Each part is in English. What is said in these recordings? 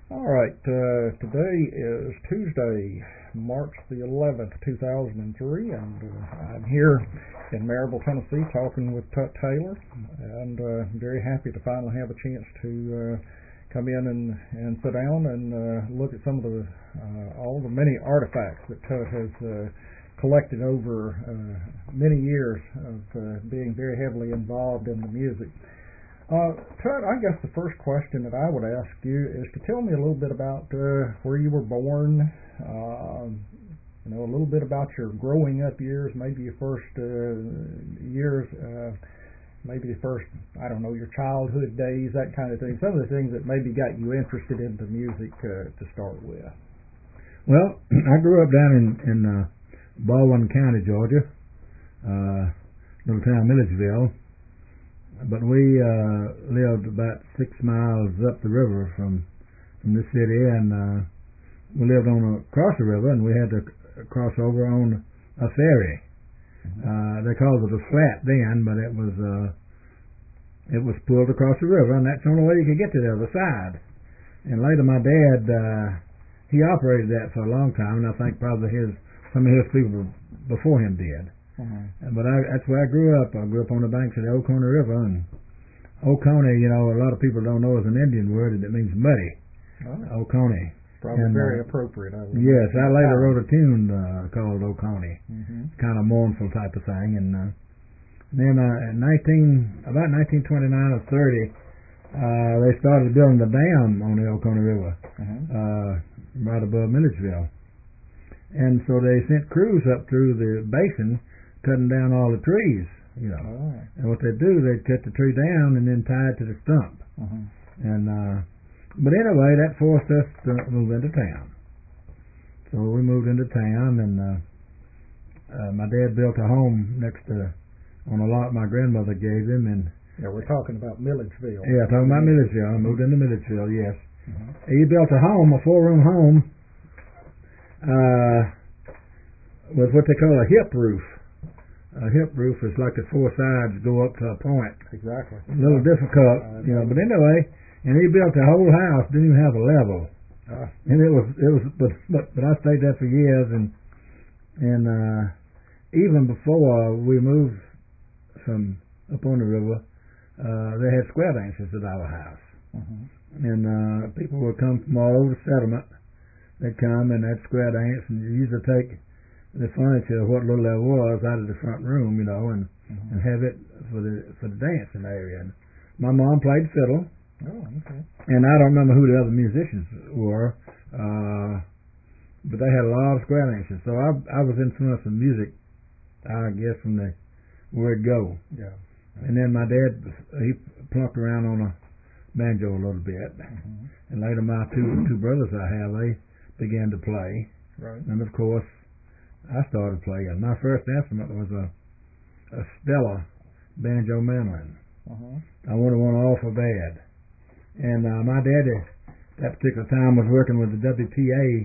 All right, today is Tuesday, March the 11th, 2003, and I'm here in Maryville, Tennessee, talking with Tut Taylor, and I'm very happy to finally have a chance to come in and sit down and look at some of the all the many artifacts that Tut has collected over many years of being very heavily involved in the music. Tut, I guess the first question that I would ask you is to tell me a little bit about where you were born, a little bit about your growing up years, maybe your first years, maybe the first, your childhood days, that kind of thing. Some of the things that maybe got you interested into music to start with. Well, I grew up down in Baldwin County, Georgia, little town Milledgeville. But we lived about 6 miles up the river from the city, and we lived across the river, and we had to cross over on a ferry. They called it a flat then, but it was pulled across the river, and that's the only way you could get to the other side. And later, my dad he operated that for a long time, and I think probably some of his people before him did. But that's where I grew up. I grew up on the banks of the Oconee River, and Oconee, a lot of people don't know is an Indian word, and it means muddy. Oconee. Probably very appropropriate. Yes, I later wrote a tune called Oconee. Kind of mournful type of thing. And then about 1929 or 30, they started building the dam on the Oconee River, right above Milledgeville. And so they sent crews up through the basin, cutting down all the trees, And what they'd do, they'd cut the tree down and then tie it to the stump. And but anyway, that forced us to move into town. So we moved into town, and my dad built a home on a lot my grandmother gave him. And we're talking about Milledgeville. Yeah, talking about Milledgeville. I moved into Milledgeville, yes. He built a home, a 4-room home, with what they call a hip roof. A hip roof is like the 4 sides go up to a point. Exactly. A little difficult, But anyway, and he built the whole house. Didn't even have a level. And it was. But I stayed there for years, and even before we moved from up on the river, they had square dances at our house, and people would come from all over the settlement. They'd come and they'd square dance, and you usually take the furniture, what little there was, out of the front room, and have it for the dancing area. And my mom played fiddle. Oh, okay. And I don't remember who the other musicians were, but they had a lot of square dances. So I was influenced in music, I guess, from the word go. Yeah. And then my dad, he plunked around on a banjo a little bit. And later my two brothers I have, they began to play. Right. And of course, I started playing. My first instrument was a Stella banjo mandolin. I wanted one awful bad. And my daddy, that particular time, was working with the WPA.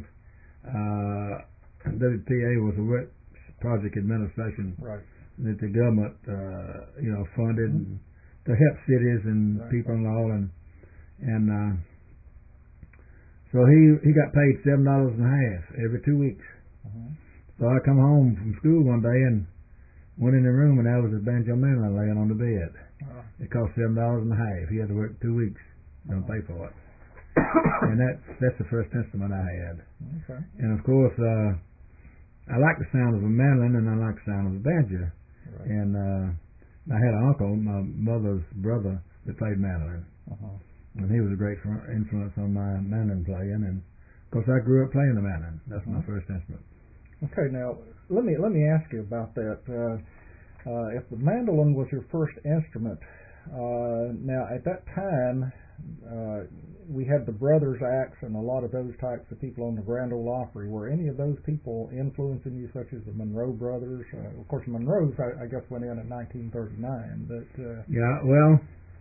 WPA was a work project administration that the government, funded to help cities and people and all. And so he got paid $7.50 every 2 weeks. So I come home from school one day and went in the room, and there was a banjo mandolin laying on the bed. It cost $7.50. He had to work 2 weeks. Don't pay for it. And that's the first instrument I had. Okay. And of course, I like the sound of a mandolin, and I like the sound of a banjo. Right. And I had an uncle, my mother's brother, that played mandolin. And he was a great influence on my mandolin playing. And of course, I grew up playing the mandolin. That's my first instrument. Okay, now let me ask you about that. If the mandolin was your first instrument, now at that time we had the Brothers Acts and a lot of those types of people on the Grand Ole Opry. Were any of those people influencing you, such as the Monroe Brothers? Of course, the Monroes, I guess, went in 1939. But yeah, well,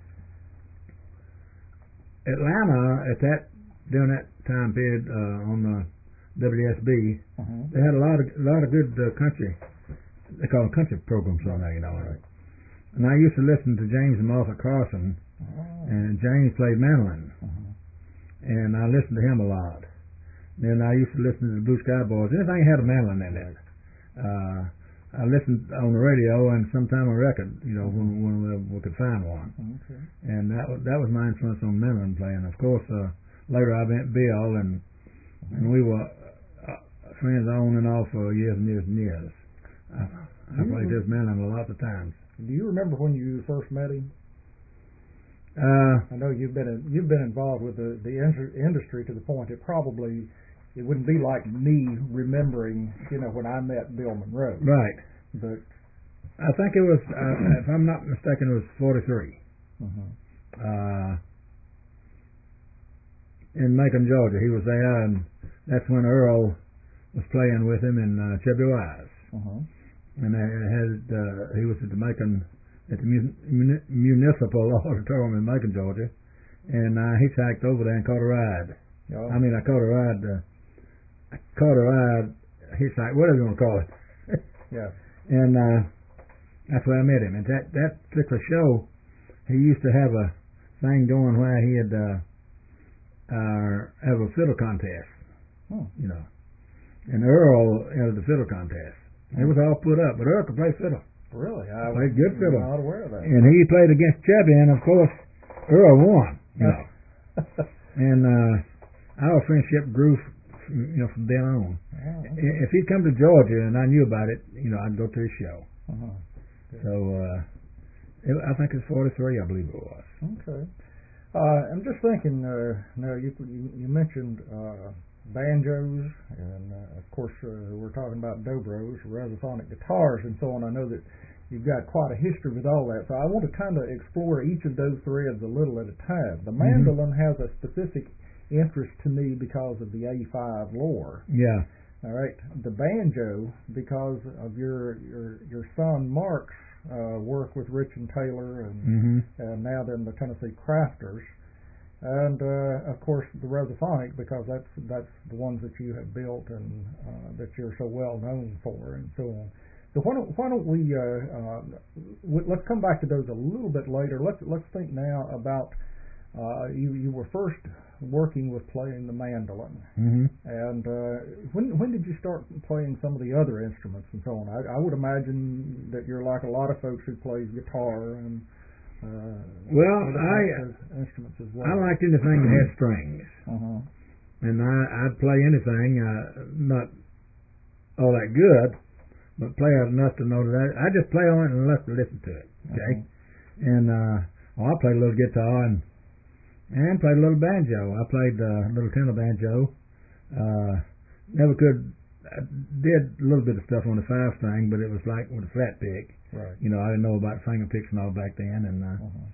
Atlanta during that time period on the WSB, they had a lot of good country. They call them country programs on there, Right. And I used to listen to James and Martha Carson, and James played mandolin. and I listened to him a lot. Then I used to listen to the Blue Sky Boys. Anything that had a mandolin in it. I listened on the radio and sometime a record, when we could find one. Okay. And that was my influence on mandolin playing. Of course, later I met Bill, and we were friends on and off for years and years and years. I played his mandolin lots of times. Do you remember when you first met him? I know you've been involved with the industry to the point it wouldn't be like me remembering, when I met Bill Monroe. Right. But I think it was, if I'm not mistaken, it was 43. In Macon, Georgia. He was there, and that's when Earl was playing with him in Chevy Wise. And he was at the Macon, at the Municipal Auditorium in Macon, Georgia, and I hitchhiked over there and caught a ride. Oh. I mean, I caught a ride, hitchhike, whatever you want to call it. Yeah. And that's where I met him. And that particular show, he used to have a thing going where he'd have a fiddle contest, and Earl entered the fiddle contest. It was all put up, but Earl could play fiddle. Really? I played good fiddle. not aware of that. And he played against Chevy, and of course, Earl won. And our friendship grew, from then on. Oh, okay. If he'd come to Georgia and I knew about it, I'd go to his show. So I think it's 43, I believe it was. Okay. I'm just thinking. Now you mentioned banjos, and of course we're talking about dobros, resophonic guitars, and so on. I know that you've got quite a history with all that, so I want to kind of explore each of those threads a little at a time. The mandolin has a specific interest to me because of the A5 lore. Yeah. All right. The banjo, because of your son Mark's work with Rich and Taylor, and now then the Tennessee Crafters. And of course the resophonic, because that's the ones that you have built and that you're so well known for, and so on. So why don't we let's come back to those a little bit later. Let's think now about you were first working with playing the mandolin, and when did you start playing some of the other instruments and so on? I would imagine that you're like a lot of folks who plays guitar and instruments as well. I liked anything that had strings, and I'd play anything, not all that good, but play out enough to know that I just play on it and enough to listen to it. Okay, and I played a little guitar and played a little banjo. I played a little tenor banjo. Never could. I did a little bit of stuff on the 5-string, but it was like with a flat pick. Right. I didn't know about finger picks and all back then, and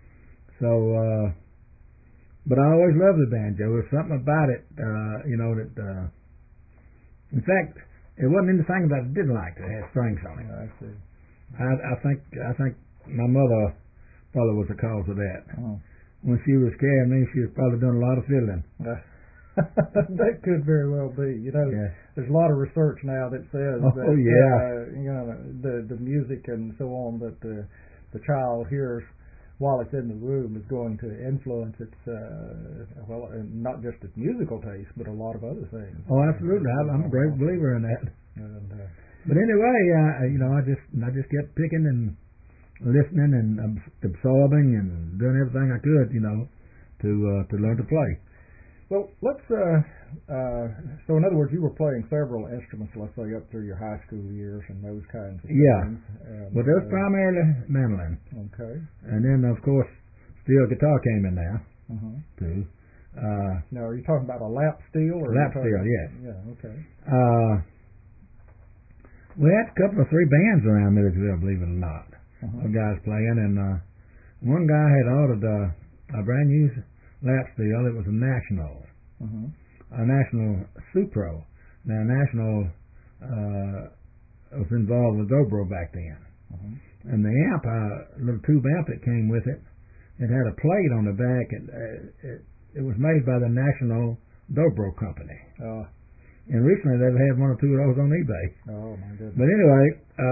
but I always loved the banjo. There was something about it, that. In fact, it wasn't anything that I didn't like that had strings on it. I see. I think my mother probably was the cause of that. When she was carrying me, she was probably doing a lot of fiddling. That could very well be. There's a lot of research now that says that the music and so on that the child hears while it's in the room is going to influence its not just its musical taste, but a lot of other things. Oh, absolutely. I'm a great believer in that. But anyway, I just kept picking and listening and absorbing and doing everything I could, to learn to play. Well, let's. So, in other words, you were playing several instruments, let's say, up through your high school years and those kinds of things. Yeah. But that was primarily mandolin. Okay. And then, of course, steel guitar came in there too. Now, are you talking about a lap steel or lap steel? Yes. Yeah. Okay. We had a couple of 3 bands around Millersville, believe it or not. Guys playing, and one guy had ordered a brand new lap steel. It was a National Supro. Now, National was involved with dobro back then, and the amp, little tube amp that came with it, it had a plate on the back, and it was made by the National Dobro Company. And recently they've had 1 or 2 of those on eBay. Oh my goodness! But anyway,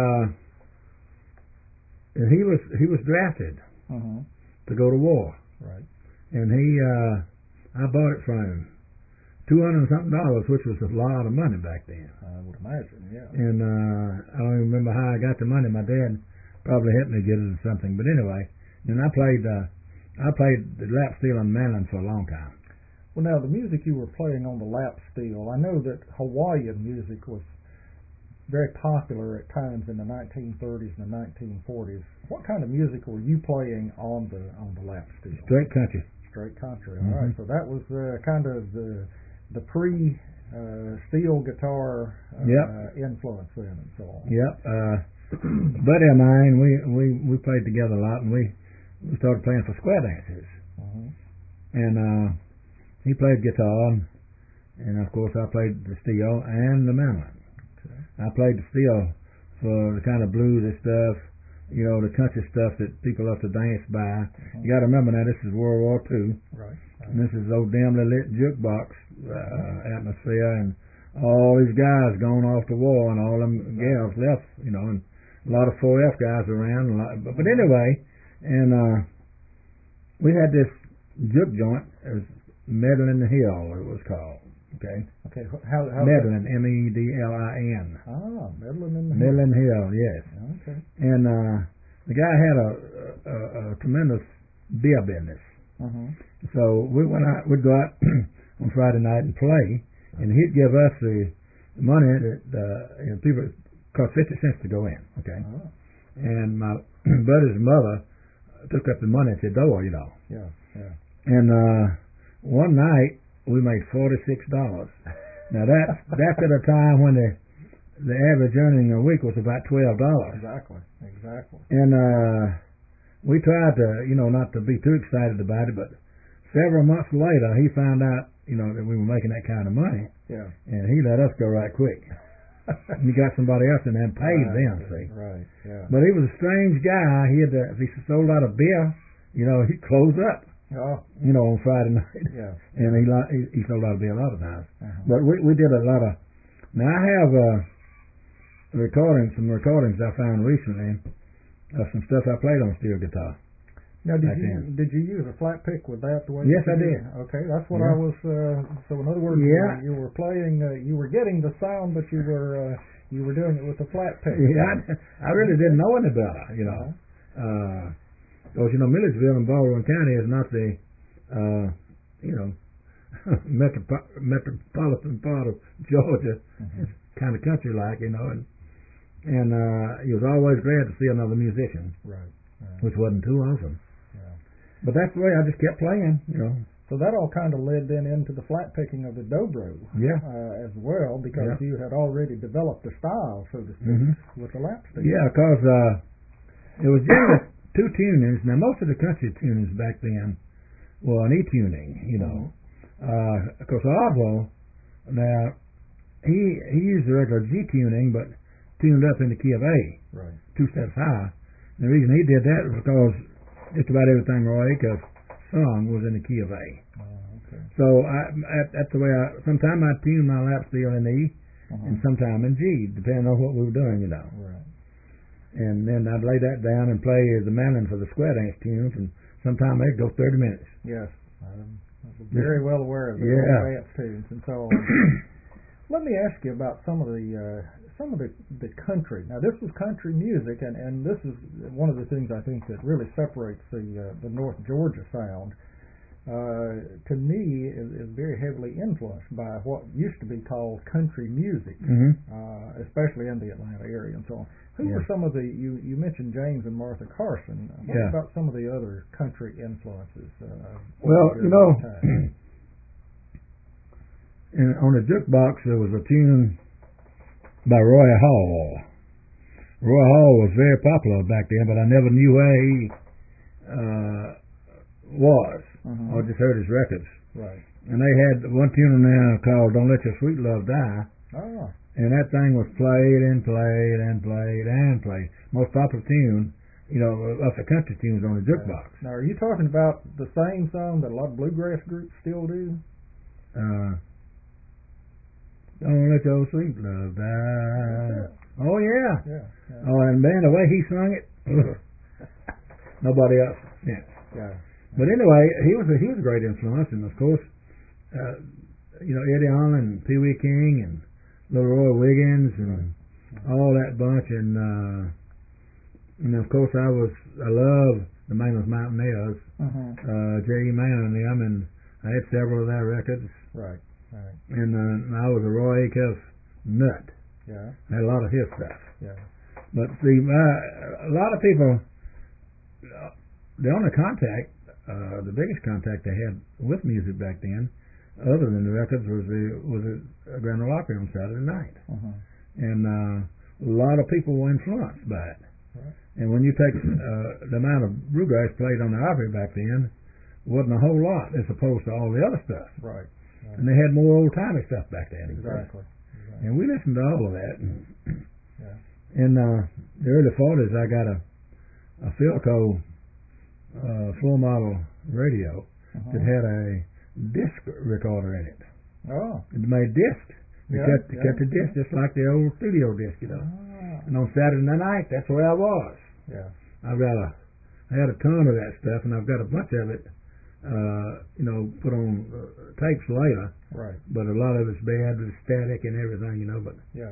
he was drafted to go to war. Right. And I bought it from him. $200 and something, which was a lot of money back then. I would imagine, yeah. And I don't even remember how I got the money. My dad probably helped me get it or something. But anyway, then I played the lap steel and mandolin for a long time. Well, now the music you were playing on the lap steel, I know that Hawaiian music was very popular at times in the 1930s and the 1940s. What kind of music were you playing on the lap steel? Straight country. Straight country. All right. So that was kind of the pre steel guitar influence then and so on. Yep. Buddy of mine, we played together a lot, and we started playing for square dancers. And he played guitar, and of course I played the steel and the mandolin. Okay. I played the steel for the kind of bluesy stuff, the country stuff that people love to dance by. You got to remember now, this is World War II. Right. And this is old dimly lit jukebox atmosphere, and all these guys going off to war, and all them gals left, and a lot of 4F guys around. But anyway, and we had this juke joint, it was Medlin Hill, it was called. Okay. How Medlin, Medlin. Medlin Hill, yes. Okay. And the guy had a tremendous beer business. So we'd go out on Friday night and play, and he'd give us the money that people cost 50 cents to go in. Okay. And my buddy's mother took up the money at the door, Yeah. And one night we made $46. Now that's at a time when the average earning a week was about $12. Exactly. And we tried to, not to be too excited about it, but several months later he found out, that we were making that kind of money. Yeah. And he let us go right quick. He got somebody else and then paid them, see. Right. Yeah. But he was a strange guy. If he sold out of beer, he'd close up. Oh. On Friday night. Yeah. And he sold out of beer a lot of times. But we did a lot of. Now I have some recordings I found recently of some stuff I played on steel guitar. Now, did you use a flat pick with that? The way yes, I did. Okay, that's what I was. So in other words, you were playing. You were getting the sound, but you were doing it with a flat pick. Yeah, I really didn't know any better. Because Milledgeville in Baldwin County is not the metropolitan part of Georgia. It's kind of country like, and he was always glad to see another musician, right. Which wasn't too often. Yeah. But that's the way I just kept playing, So that all kind of led then into the flat picking of the dobro, as well, because you had already developed a style, so to speak, with the lap steel. Yeah, because it was generally two tunings. Now most of the country tunings back then were an E tuning, Of course, Oswald, now he used the regular G tuning, but tuned up in the key of A, right, 2 steps high. And the reason he did that was because just about everything Roy Acuff sung was in the key of A. Okay. So that's the way sometimes I tune my lap steel in E, and sometime in G, depending on what we were doing, Right. And then I'd lay that down and play the mandolin for the square dance tunes, and sometimes they'd go 30 minutes. Yes, I'm very well aware of the dance tunes and so on. Let me ask you about some of the country. Now, this was country music, and this is one of the things I think that really separates the North Georgia sound. To me, is very heavily influenced by what used to be called country music, especially in the Atlanta area and so on. Who were some of you mentioned James and Martha Carson. What about some of the other country influences? Well, on the jukebox there was a tune by Roy Hall. Roy Hall was very popular back then, but I never knew where he was. I just heard his records. Right. And they had one tune now called "Don't Let Your Sweet Love Die." Oh. And that thing was played and played and played and played. Most popular tune, of the country tunes on the jukebox. Now, are you talking about the same song that a lot of bluegrass groups still do? Don't let your sweet love die. Oh yeah. Oh, and man, the way he sung it, nobody else. Yeah. But anyway, he was a great influence, and of course, Eddie Allen and Pee Wee King and Little Roy Wiggins and all that bunch, and of course I love the Mainland Mountaineers, J.E. Mann and them, and I had several of their records. Right. And I was a Roy Acuff nut. Yeah. I had a lot of his stuff. Yeah. But see, a lot of people, the only contact, the biggest contact they had with music back then, other than the records, was a Grand Ole Opry on Saturday night. And a lot of people were influenced by it. Right. And when you take the amount of bluegrass played on the Opry back then, wasn't a whole lot as opposed to all the other stuff. Right. And they had more old-timey stuff back then. Exactly. And we listened to all of that. Yeah. In the early 40s, I got a Philco full model radio that had a disc recorder in it. Oh. It made discs. It kept the disc just like the old studio disc, And on Saturday night, that's where I was. Yeah. I had a ton of that stuff, and I've got a bunch of it, put on tapes later. Right. But a lot of it's bad with static and everything, But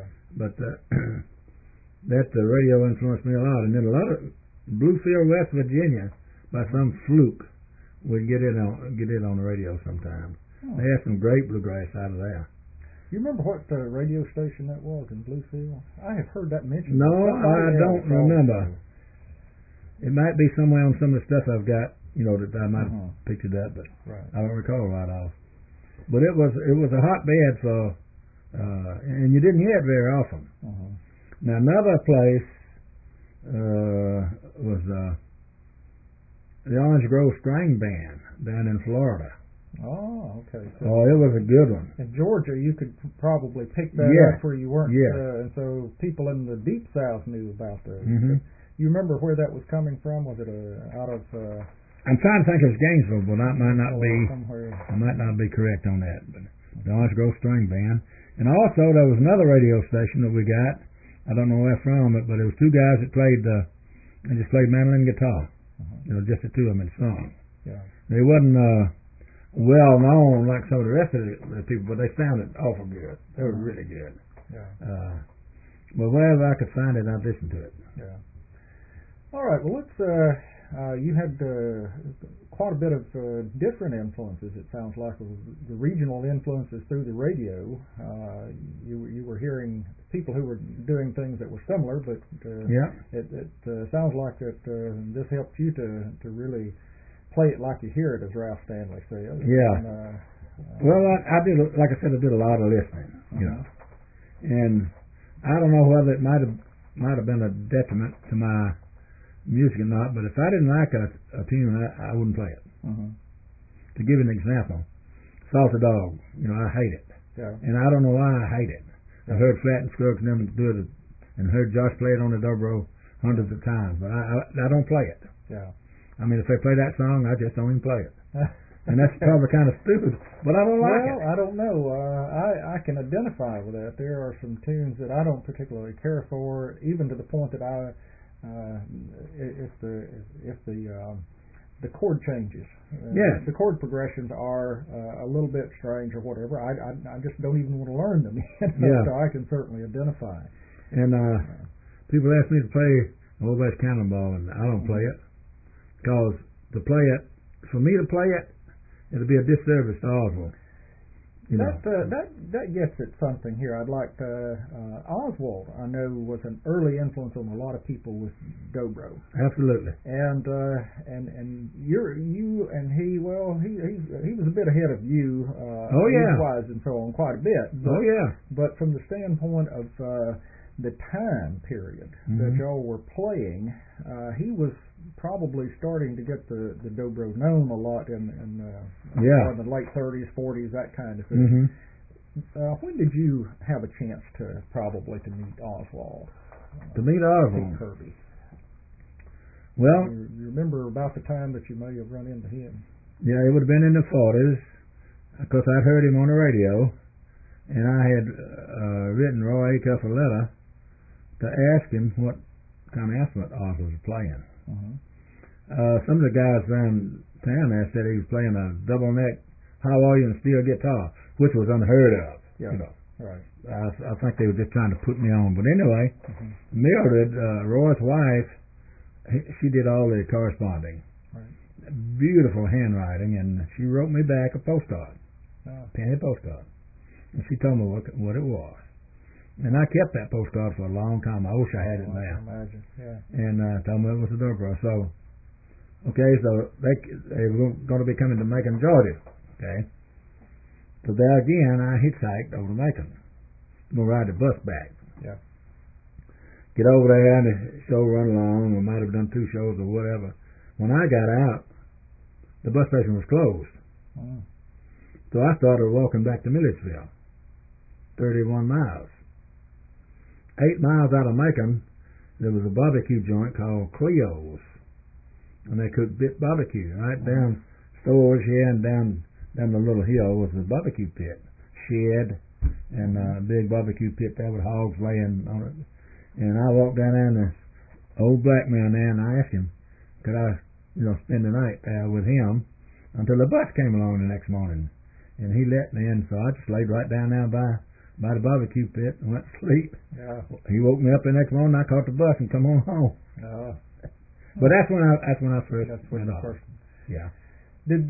that radio influenced me a lot. And then a lot of Bluefield, West Virginia, by some fluke, would get it on the radio sometimes. They had some great bluegrass out of there. You remember what radio station that was in Bluefield? I have heard that mentioned. No, I don't remember. It might be somewhere on some of the stuff I've got, that I might have picked it up, but I don't recall right off. But it was a hotbed for, and you didn't hear it very often. Now another place was the Orange Grove String Band down in Florida. Oh, okay. So, it was a good one. In Georgia, you could probably pick that up where you weren't. And so people in the deep South knew about those. You remember where that was coming from? Was it out of? I'm trying to think of Gainesville, but that might not be. Somewhere. I might not be correct on that. But the Orange Grove String Band, and also there was another radio station that we got. I don't know where from it, but it was two guys that played. They just played mandolin and guitar. Just the two of them in song. Yeah. They wasn't well known like some of the rest of the people, but they sounded awful good. They were really good. Yeah. But wherever I could find it, I'd listen to it. Yeah. All right. Well, let's. You had quite a bit of different influences. It sounds like the regional influences through the radio. You were hearing people who were doing things that were similar, but it sounds like that this helped you to really play it like you hear it, as Ralph Stanley says. Yeah. Well, I did, like I said, I did a lot of listening, and I don't know whether it might have been a detriment to my music or not, but if I didn't like a tune, I wouldn't play it. To give you an example, Salty Dog, I hate it. Yeah. And I don't know why I hate it. I've heard Flat and Scruggs and them do it, and heard Josh play it on the dobro hundreds of times, but I don't play it. Yeah. I mean, if they play that song, I just don't even play it. And that's probably kind of stupid, but I don't like it. Well, I don't know. I can identify with that. There are some tunes that I don't particularly care for, even to the point that if the chord changes, the chord progressions are a little bit strange or whatever, I just don't even want to learn them. So I can certainly identify. And people ask me to play Old West Cannonball, and I don't play it. Because for me to play it, it'll be a disservice to Oswald. That gets at something here. I'd like Oswald, I know, was an early influence on a lot of people with dobro. Absolutely. And you and he, well, he was a bit ahead of you, age-wise and so on, quite a bit. But from the standpoint of the time period that y'all were playing, he was probably starting to get the dobro known a lot in the late 30s, 40s, that kind of thing. When did you have a chance to meet Oswald? To meet Oswald? Kirby. Well, you remember about the time that you may have run into him? Yeah, it would have been in the 40s, because I'd heard him on the radio, and I had written Roy Acuff a letter to ask him what kind of instrument Oswald was playing. Some of the guys around town there said he was playing a double neck high volume steel guitar. which was unheard of. Yeah. You know, Right. I think they were just trying to put me on. But anyway, Mildred, Roy's wife, she did all the corresponding. Right. Beautiful handwriting, and she wrote me back a postcard, penny postcard, and she told me what it was. And I kept that postcard for a long time. I wish I had it now. I can imagine. Yeah. And told me it was a Dobro. So, okay, so they were going to be coming to Macon, Georgia. Okay. So there again, I hitchhiked over to Macon. Gonna ride the bus back. Yeah. Get over there, and the show run along. We might have done 2 shows or whatever. When I got out, the bus station was closed. Mm. So I started walking back to Milledgeville, 31 miles. 8 miles out of Macon, there was a barbecue joint called Cleo's, and they cooked bit barbecue right down stores here, and down the little hill was the barbecue pit, shed, and a big barbecue pit there with hogs laying on it. And I walked down there, and this old black man there, and I asked him, could I, spend the night there with him until the bus came along the next morning. And he let me in, so I just laid right down there by the barbecue pit and went to sleep. Yeah. He woke me up the next morning. I caught the bus and come on home. But that's when I first went off. Yeah. Did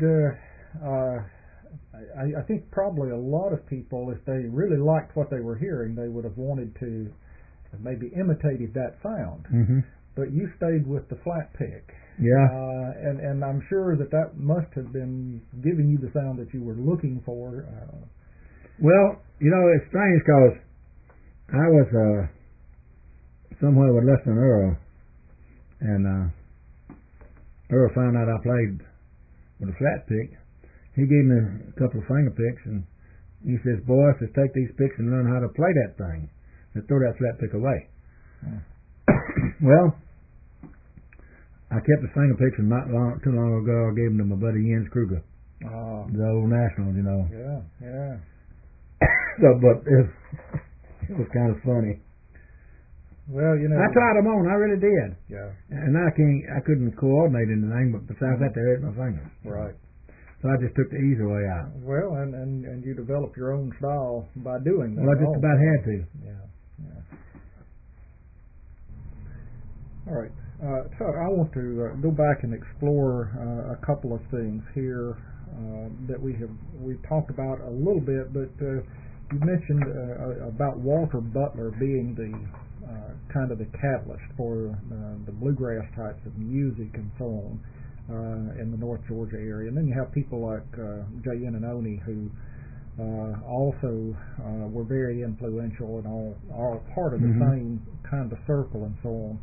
I think probably a lot of people, if they really liked what they were hearing, they would have wanted to have maybe imitated that sound. Mm-hmm. But you stayed with the flat pick. Yeah. And I'm sure that must have been giving you the sound that you were looking for. Well, it's strange because I was somewhere with less than Earl, and Earl found out I played with a flat pick. He gave me a couple of finger picks, and he says, "Boy, just take these picks and learn how to play that thing. And throw that flat pick away." Well, I kept the finger picks, and too long ago I gave them to my buddy Jens Kruger, the old Nationals, Yeah, yeah. So, but it was kind of funny. Well, I tried them on. I really did. Yeah. And I couldn't coordinate anything, but besides that, they hurt my fingers. Right. So I just took the easy way out. Well, and you developed your own style by doing that. Well, I just about had to. Yeah. All right. Todd, I want to go back and explore a couple of things here that we've talked about a little bit, but you mentioned about Walter Butler being the kind of the catalyst for the bluegrass types of music and so on in the North Georgia area. And then you have people like Jay Inanoni, who also were very influential and all part of the same kind of circle and so on.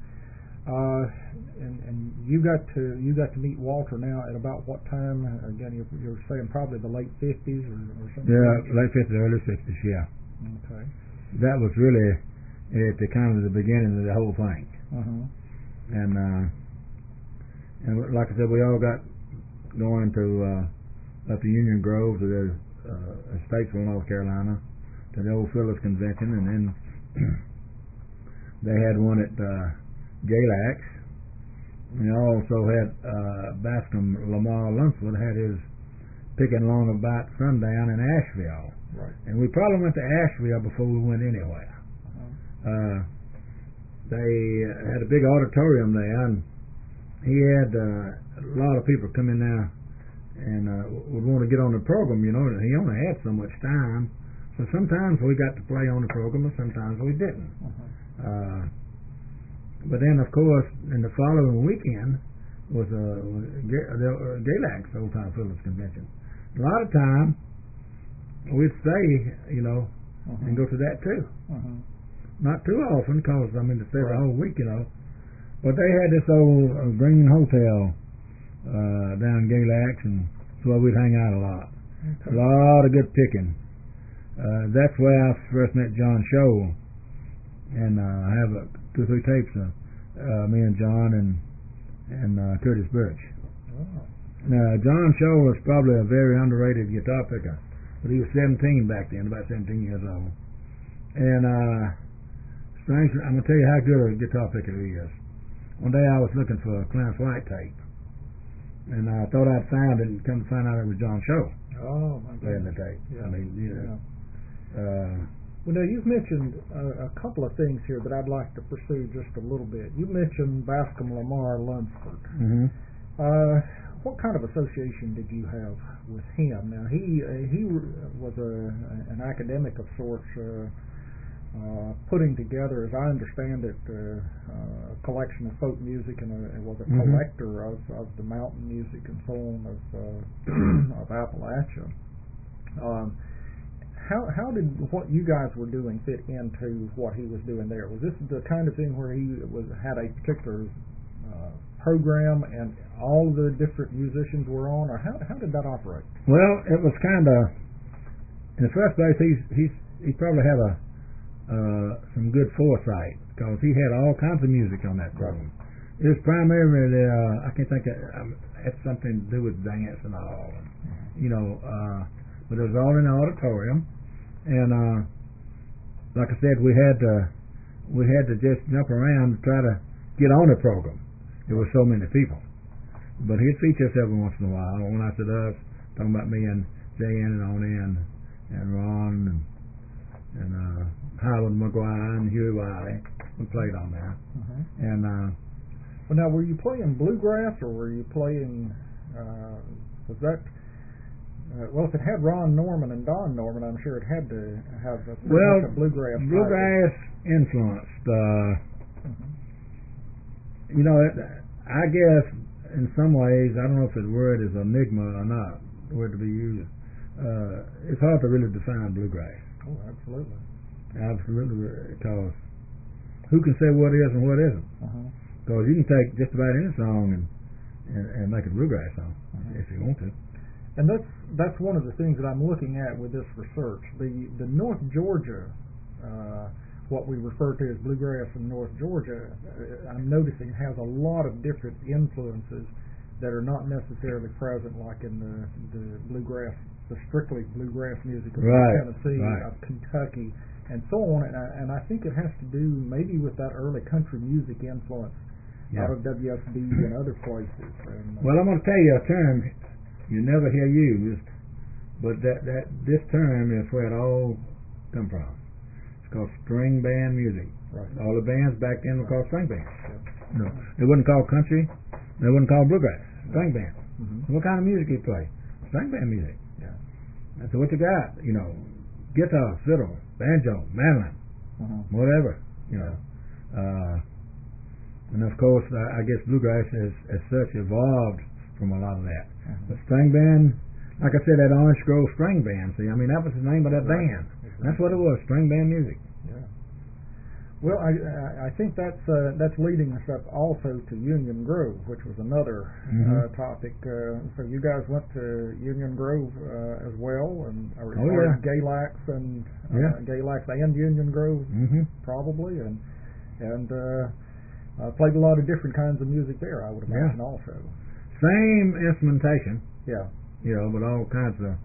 And you got to meet Walter now at about what time? Again, you're saying probably the late 50s or something. Yeah, late 50s, early 60s. Yeah. Okay. That was really at the kind of the beginning of the whole thing. And like I said, we all got going to up to Union Grove to the Statesville, North Carolina, to the old Phillips Convention, and then they had one at Galax. We also had Bascom Lamar Lunsford had his picking along about sundown in Asheville. Right. And we probably went to Asheville before we went anywhere. They had a big auditorium there, and he had a lot of people come in there and would want to get on the program, and he only had so much time. So sometimes we got to play on the program, and sometimes we didn't. But then, of course, in the following weekend was Galax, Old Time Phillips Convention. A lot of time we'd stay, and go to that too. Not too often, because to stay the whole week, But they had this old Green Hotel down in Galax, and that's where we'd hang out a lot. Okay. A lot of good picking. That's where I first met John Show, and I have 2 or 3 tapes of me and John and Curtis Birch. Now, John Show was probably a very underrated guitar picker, but he was 17 back then, about 17 years old. And strangely, I'm going to tell you how good a guitar picker he is. One day I was looking for a Clarence White tape, and I thought I'd found it, and come to find out it was John Show. Oh, my playing the goodness. tape. Yeah. I mean, Well, now you've mentioned a couple of things here that I'd like to pursue just a little bit. You mentioned Bascom Lamar Lunsford. Mm-hmm. What kind of association did you have with him? Now he was an academic of sorts, putting together, as I understand it, a collection of folk music and was a collector of the mountain music and so on of Appalachia. How did what you guys were doing fit into what he was doing there? Was this the kind of thing where he had a particular program and all the different musicians were on, or how did that operate? Well, it was kind of, in the first place, he probably had some good foresight, because he had all kinds of music on that program. It was primarily I can't think it had something to do with dance and all, but it was all in the auditorium. And like I said, we had to just jump around to try to get on the program. There were so many people, but he'd feature us every once in a while. When I said us, talking about me and Jan and Oni and Ron and Howard McGuire and Huey Wiley. We played on there. And well, now were you playing bluegrass or were you playing? Was that? Well, if it had Ron Norman and Don Norman, I'm sure it had to have a bluegrass. Bluegrass influenced. I guess in some ways, I don't know if the word is enigma or not, the word to be used. It's hard to really define bluegrass. Oh, absolutely. Absolutely, because who can say what is and what isn't? Because you can take just about any song and make a bluegrass song if you want to. And that's one of the things that I'm looking at with this research. The North Georgia, what we refer to as bluegrass in North Georgia, I'm noticing has a lot of different influences that are not necessarily present like in the bluegrass, the strictly bluegrass music of Tennessee, of Kentucky, and so on. And I think it has to do maybe with that early country music influence out of WSB and other places. And, well, I'm going to tell you a term you never hear used, but this term is where it all come from. It's called string band music. Right. All the bands back then were called string bands. No, they wasn't called country. They wasn't called bluegrass. String band. What kind of music you play? String band music. Yeah. And so what you got? Guitar, fiddle, banjo, mandolin, whatever. And of course, I guess bluegrass as such evolved from a lot of that. But string band, like I said, that Orange Grove String Band. See, I mean, that was the name of that band. That's what it was, string band music. Yeah. Well, I think that's leading us up also to Union Grove, which was another topic. So you guys went to Union Grove as well, and Galax and Galax and Union Grove probably, and played a lot of different kinds of music there, I would imagine also. Same instrumentation. Yeah. But all kinds of,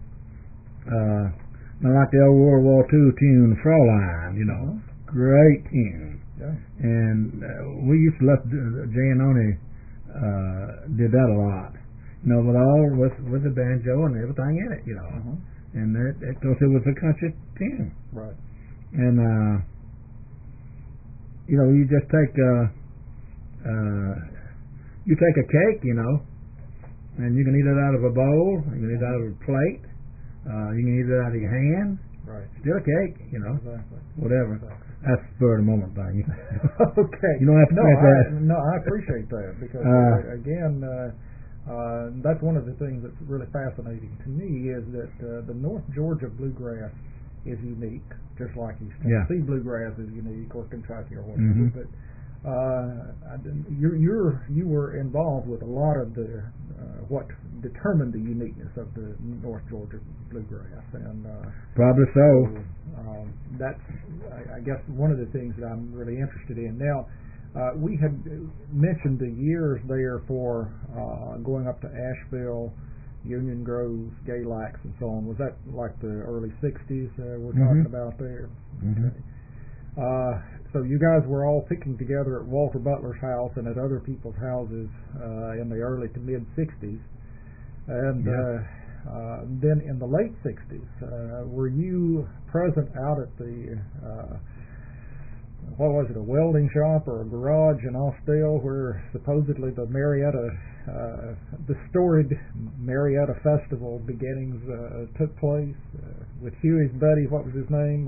like the old World War II tune, Fraulein, great tune. Yeah. And we used to let Jay and Oni did that a lot. But all with the banjo and everything in it, And because it was a country tune. Right. And, you just take, a cake, and you can eat it out of a bowl, you can eat it out of a plate, you can eat it out of your hand. Right. Still a cake, Exactly. Whatever. Exactly. That's spur of the moment thing. Okay. You don't have to print that. I appreciate that because again, that's one of the things that's really fascinating to me is that the North Georgia bluegrass is unique, just like East Tennessee bluegrass is unique, or Kentucky or whatever. But you were involved with a lot of the what determined the uniqueness of the North Georgia bluegrass, and probably so. That's I guess one of the things that I'm really interested in. Now, we had mentioned the years there for going up to Asheville, Union Grove, Galax, and so on. Was that like the early '60s we're talking about there? Okay. So you guys were all picking together at Walter Butler's house and at other people's houses in the early to mid '60s, and then in the late 60s, were you present out at the what was it, a welding shop or a garage in Austell where supposedly the the storied Marietta Festival beginnings took place with Huey's buddy? What was his name?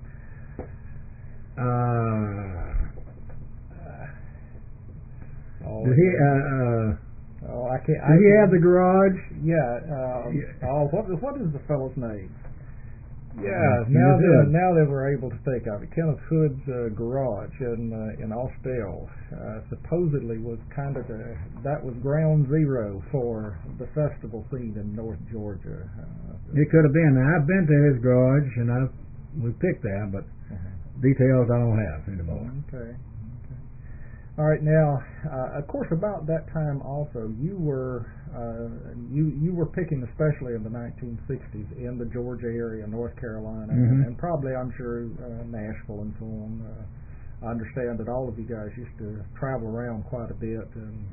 Did he? I can't. Did he have the garage? Yeah. What is the fellow's name? Yeah. Now that we're able to think of it, Kenneth Hood's garage in Austell supposedly was kind of that was ground zero for the festival scene in North Georgia. It could have been. Now, I've been to his garage and we picked that, but details I don't have anymore. Okay. All right. Now, of course, about that time also, you were picking, especially in the 1960s, in the Georgia area, North Carolina, and probably, I'm sure, Nashville and so on. I understand that all of you guys used to travel around quite a bit.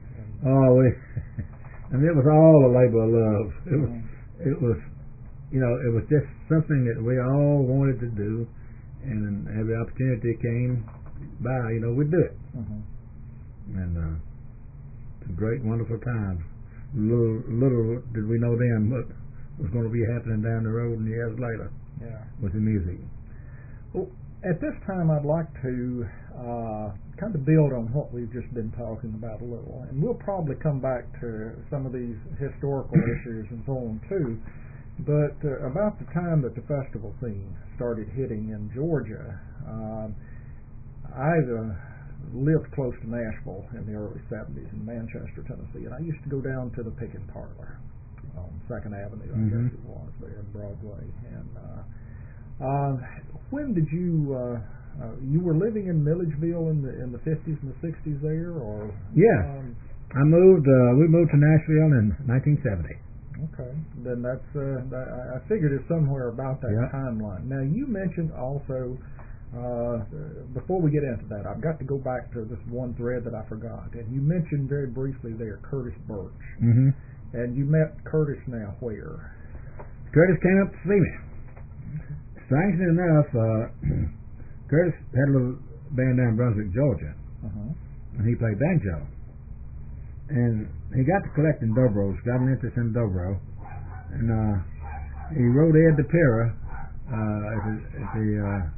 And it was all a labor of love. It was, it was just something that we all wanted to do, and every opportunity came by, we'd do it. And it's a great, wonderful time. Little did we know then what was going to be happening down the road and years later with the music. Well, at this time, I'd like to kind of build on what we've just been talking about a little, and we'll probably come back to some of these historical issues and so on too. But about the time that the festival scene started hitting in Georgia, I lived close to Nashville in the early 70s in Manchester, Tennessee, and I used to go down to the Picking Parlor on 2nd Avenue, I guess it was, there in Broadway. And when did you were living in Milledgeville in the 50s and the 60s there, or? Yeah, we moved to Nashville in 1970. Okay, then that's I figured it's somewhere about that timeline. Now, you mentioned also, before we get into that, I've got to go back to this one thread that I forgot. And you mentioned very briefly there Curtis Birch. And you met Curtis now where? Curtis came up to see me. Strangely enough, Curtis had a little band down in Brunswick, Georgia. And he played banjo. And he got to collecting dobros, got an interest in dobro. And he wrote Ed DePera at the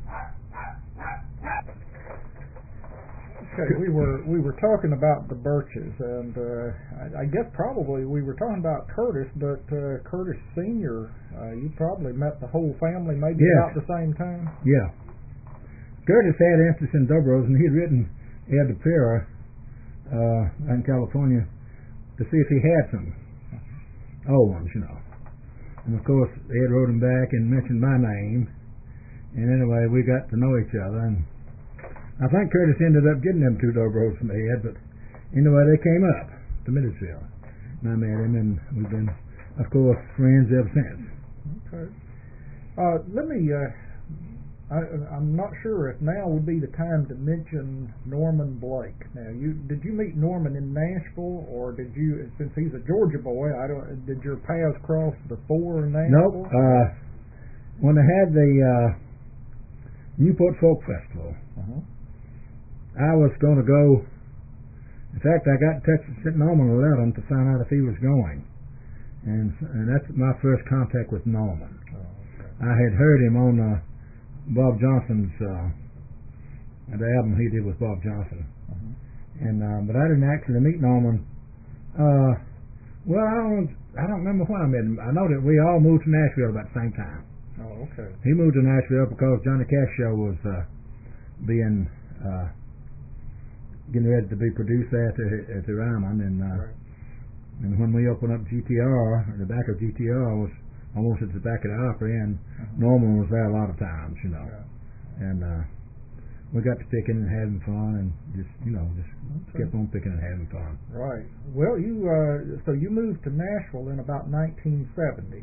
Okay, we were talking about the Birches, and I guess probably we were talking about Curtis, but Curtis Sr., you probably met the whole family maybe about the same time? Yeah. Curtis had interest in dobros, and he had written Ed DePera in California to see if he had some old ones, And of course, Ed wrote him back and mentioned my name, and anyway, we got to know each other, and I think Curtis ended up getting them 2 dobros from Ed, but anyway, they came up to Milledgeville, and I met him, and we've been, of course, friends ever since. Okay. Let me, I'm not sure if now would be the time to mention Norman Blake. Now, did you meet Norman in Nashville, or did you, since he's a Georgia boy, did your paths cross before Nashville? Nope. When they had the Newport Folk Festival, I was going to go. In fact, I got in touch with Norman and let him to find out if he was going, and that's my first contact with Norman. I had heard him on Bob Johnson's the album he did with Bob Johnson, and but I didn't actually meet Norman. Well, I don't remember when I met him. I know that we all moved to Nashville about the same time. Oh, okay. He moved to Nashville because Johnny Cash show was being getting ready to be produced at the Ryman, and when we opened up GTR, the back of GTR was almost at the back of the Opry, and Norman was there a lot of times, and we got to picking and having fun, and just kept on picking and having fun. Right. Well, so you moved to Nashville in about 1970.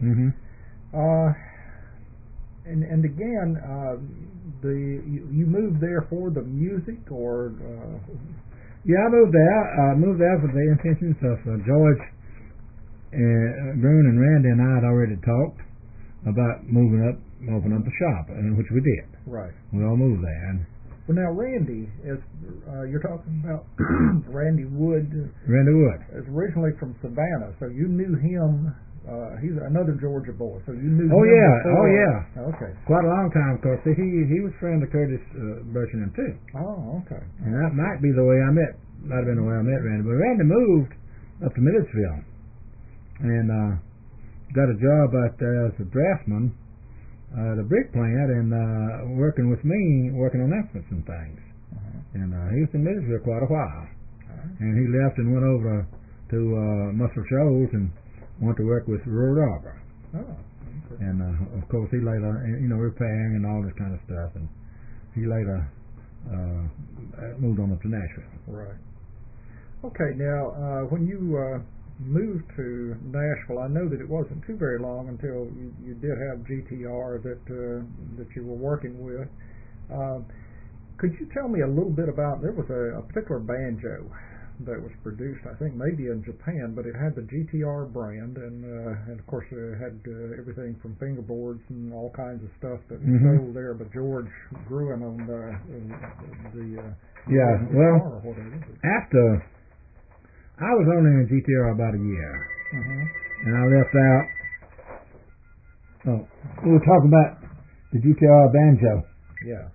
And again, you moved there for the music, or? Yeah, I moved there. I moved there for the intentions of George Gruen and Randy and I had already talked about moving up, opening up a shop, and which we did. Right. We all moved there. And well, now Randy is you're talking about Randy Wood. Randy Wood is originally from Savannah, so you knew him. He's another Georgia boy, so you knew. Oh him yeah, before. oh yeah. Okay. Quite a long time, because he was friend of Curtis Bertram too. Oh, okay. And that might be the way I met. Might have been the way I met Randy. But Randy moved up to Milledgeville and got a job out there as a draftsman at a brick plant, and working with me, working on instruments and things. And he was in Milledgeville quite a while. And he left and went over to Muscle Shoals and went to work with Roy Arbor. Oh, okay. And of course he later, repairing and all this kind of stuff. And he later moved on up to Nashville. Right. Okay. Now, when you moved to Nashville, I know that it wasn't too very long until you did have GTR that you were working with. Could you tell me a little bit about? There was a particular banjo that was produced, I think maybe in Japan, but it had the GTR brand, and of course it had everything from fingerboards and all kinds of stuff that was sold there. But George Gruen owned the well, or whatever. After I was only in GTR about a year, and I left out. Oh, we were talking about the GTR banjo. Yeah.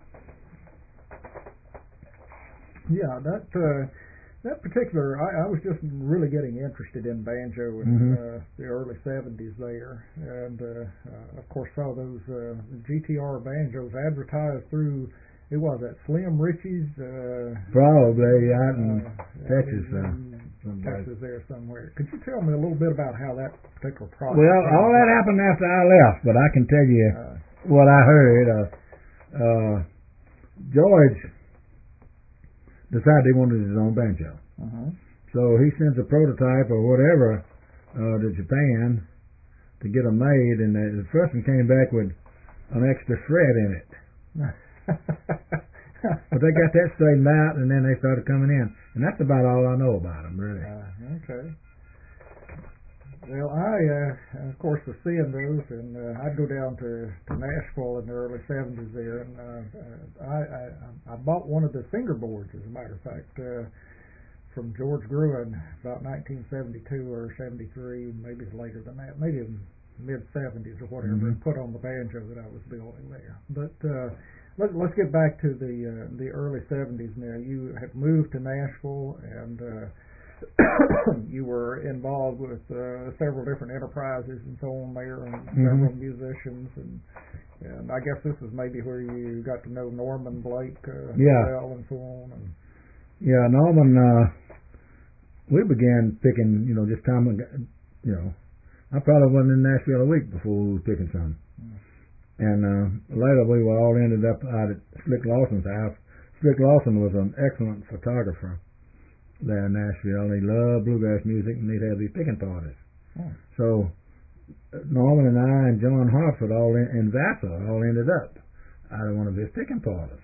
Yeah, that particular, I was just really getting interested in banjo in the early 70s there, and of course saw those GTR banjos advertised through, it was at Slim Richie's? Probably out in Texas. Texas there somewhere. Could you tell me a little bit about how that particular project? Well, all that happened after I left, but I can tell you what I heard. George decided he wanted his own banjo. So he sends a prototype or whatever to Japan to get them made, and the first one came back with an extra fret in it. But they got that straightened out, and then they started coming in. And that's about all I know about them, really. Okay. Well, I, of course, was seeing those, and I'd go down to Nashville in the early 70s there, and I bought one of the fingerboards, as a matter of fact, from George Gruen about 1972 or 73, maybe later than that, maybe in mid-70s or whatever, and put on the banjo that I was building there. But let's get back to the early 70s now. You have moved to Nashville, and you were involved with several different enterprises and so on there, and several musicians, and I guess this is maybe where you got to know Norman Blake well and so on. And yeah, Norman, we began picking, just time, I probably wasn't in Nashville a week before we were picking some. And later we were all ended up out at Slick Lawson's house. Slick Lawson was an excellent photographer there in Nashville, and he loved bluegrass music, and they'd have these picking parties. So Norman and I and John Hartford and Vassar all ended up out of one of his picking parties.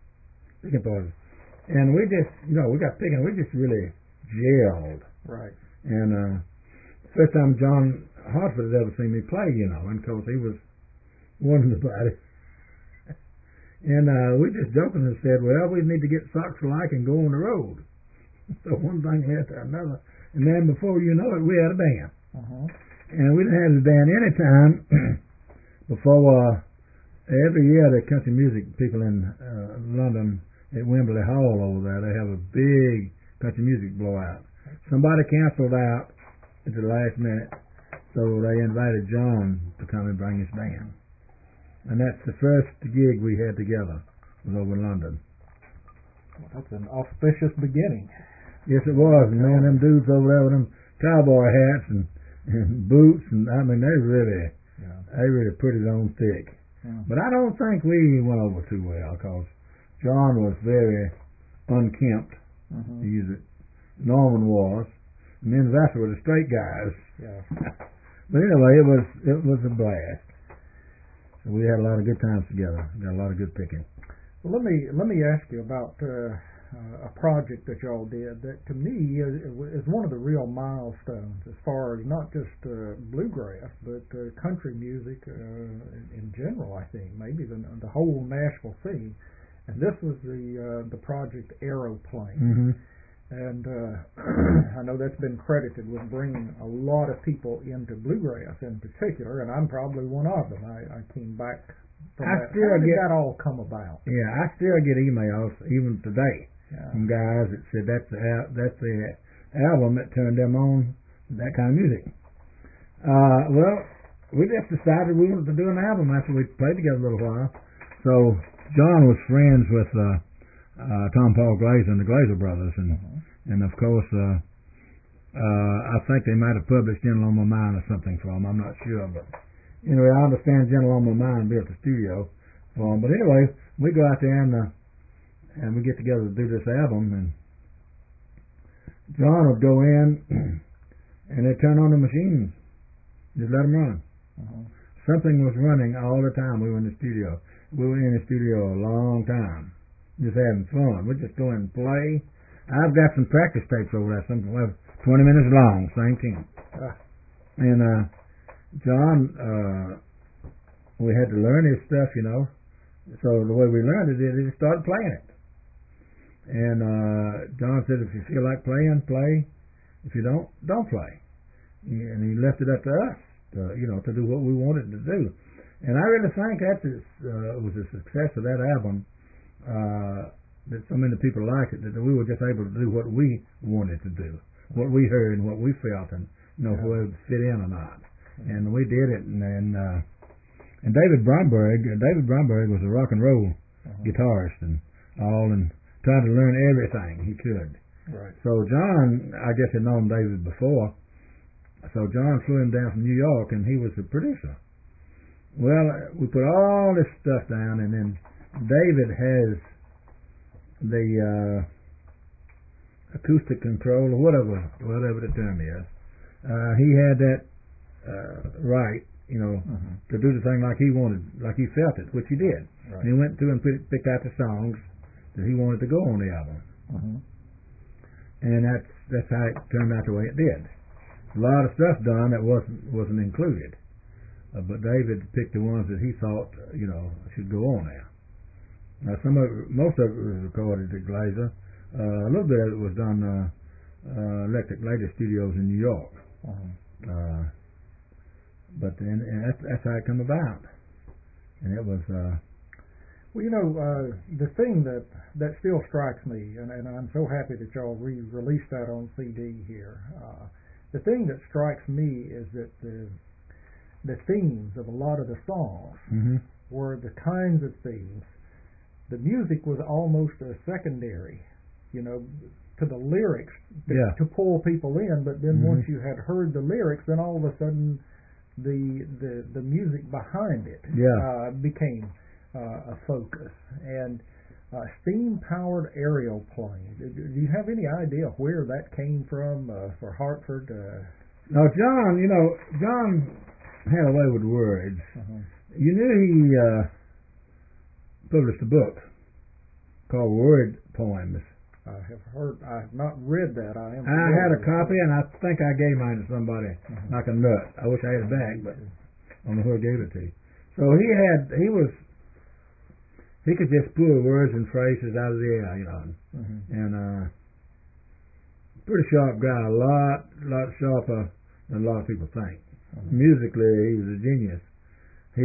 And we just, we got picking, we just really gelled. Right. And first time John Hartford had ever seen me play, and of course he was wondering about it. And we just jokingly said, well, we need to get socks alike and go on the road. So one thing led to another, and then before you know it, we had a band. And we didn't have the band any time before every year the country music people in London at Wembley Hall over there, they have a big country music blowout. Somebody canceled out at the last minute, so they invited John to come and bring his band. And that's the first gig we had together, was over in London. Well, that's an auspicious beginning. Yes, it was. And man, them dudes over there with them cowboy hats and boots, and I mean, they really put it on thick. But I don't think we went over too well, because John was very unkempt, to use it. Norman was, and then Vassar were the straight guys. But anyway, it was a blast. So we had a lot of good times together. Got a lot of good picking. Well, let me ask you about a project that y'all did that to me is one of the real milestones as far as not just bluegrass but country music in general. I think maybe the whole Nashville scene. And this was the project Aeroplane. Mm-hmm. And I know that's been credited with bringing a lot of people into bluegrass in particular, and I'm probably one of them. I came back from that. How did that all come about? Yeah, I still get emails even today from guys that said that's the album that turned them on to that kind of music. Well, we just decided we wanted to do an album after we played together a little while. So John was friends with Tom Paul Glaser and the Glaser brothers, and of course I think they might have published Gentle on My Mind or something for him. I'm not sure, but anyway, I understand Gentle on My Mind built the studio for him. But anyway, we go out there and we get together to do this album, and John would go in and they'd turn on the machines, just let them run. Something was running all the time we were in the studio. We were in the studio a long time, just having fun. We'd just go in and play. I've got some practice tapes over there, something 20 minutes long, same tune. And John, we had to learn his stuff, you know. So the way we learned it is he started playing it. And John said, if you feel like playing, play. If you don't play. And he left it up to us, to do what we wanted to do. And I really think that was the success of that album, that so many people liked it, that we were just able to do what we wanted to do, what we heard and what we felt, and whether it fit in or not. And we did it, and David Bromberg was a rock and roll guitarist and tried to learn everything he could. Right. So John, I guess, had known David before, so John flew him down from New York, and he was the producer. Well, we put all this stuff down, and then David has the acoustic control, or whatever the term is. He had that right, to do the thing like he wanted, like he felt it, which he did. Right. And he went through and picked out the songs that he wanted to go on the album. And that's how it turned out the way it did. A lot of stuff done that wasn't included. But David picked the ones that he thought, should go on there. Now, most of it was recorded at Glaser. A little bit of it was done Electric Lady Studios in New York. But then that's how it came about. And it was. The thing that still strikes me, and I'm so happy that y'all released that on CD here. The thing that strikes me is that the themes of a lot of the songs were the kinds of themes. The music was almost a secondary, to the lyrics to pull people in. But then once you had heard the lyrics, then all of a sudden the music behind it became a focus. And steam-powered aeroplane. Do you have any idea where that came from for Hartford? No, John had a way with words. You knew he published a book called Word Poems. I have not read that. I had a copy, and I think I gave mine to somebody like a nut. I wish I had it back, but I don't know who I gave it to. So he could just pull words and phrases out of the air, and pretty sharp guy, a lot sharper than a lot of people think. Musically, he was a genius. He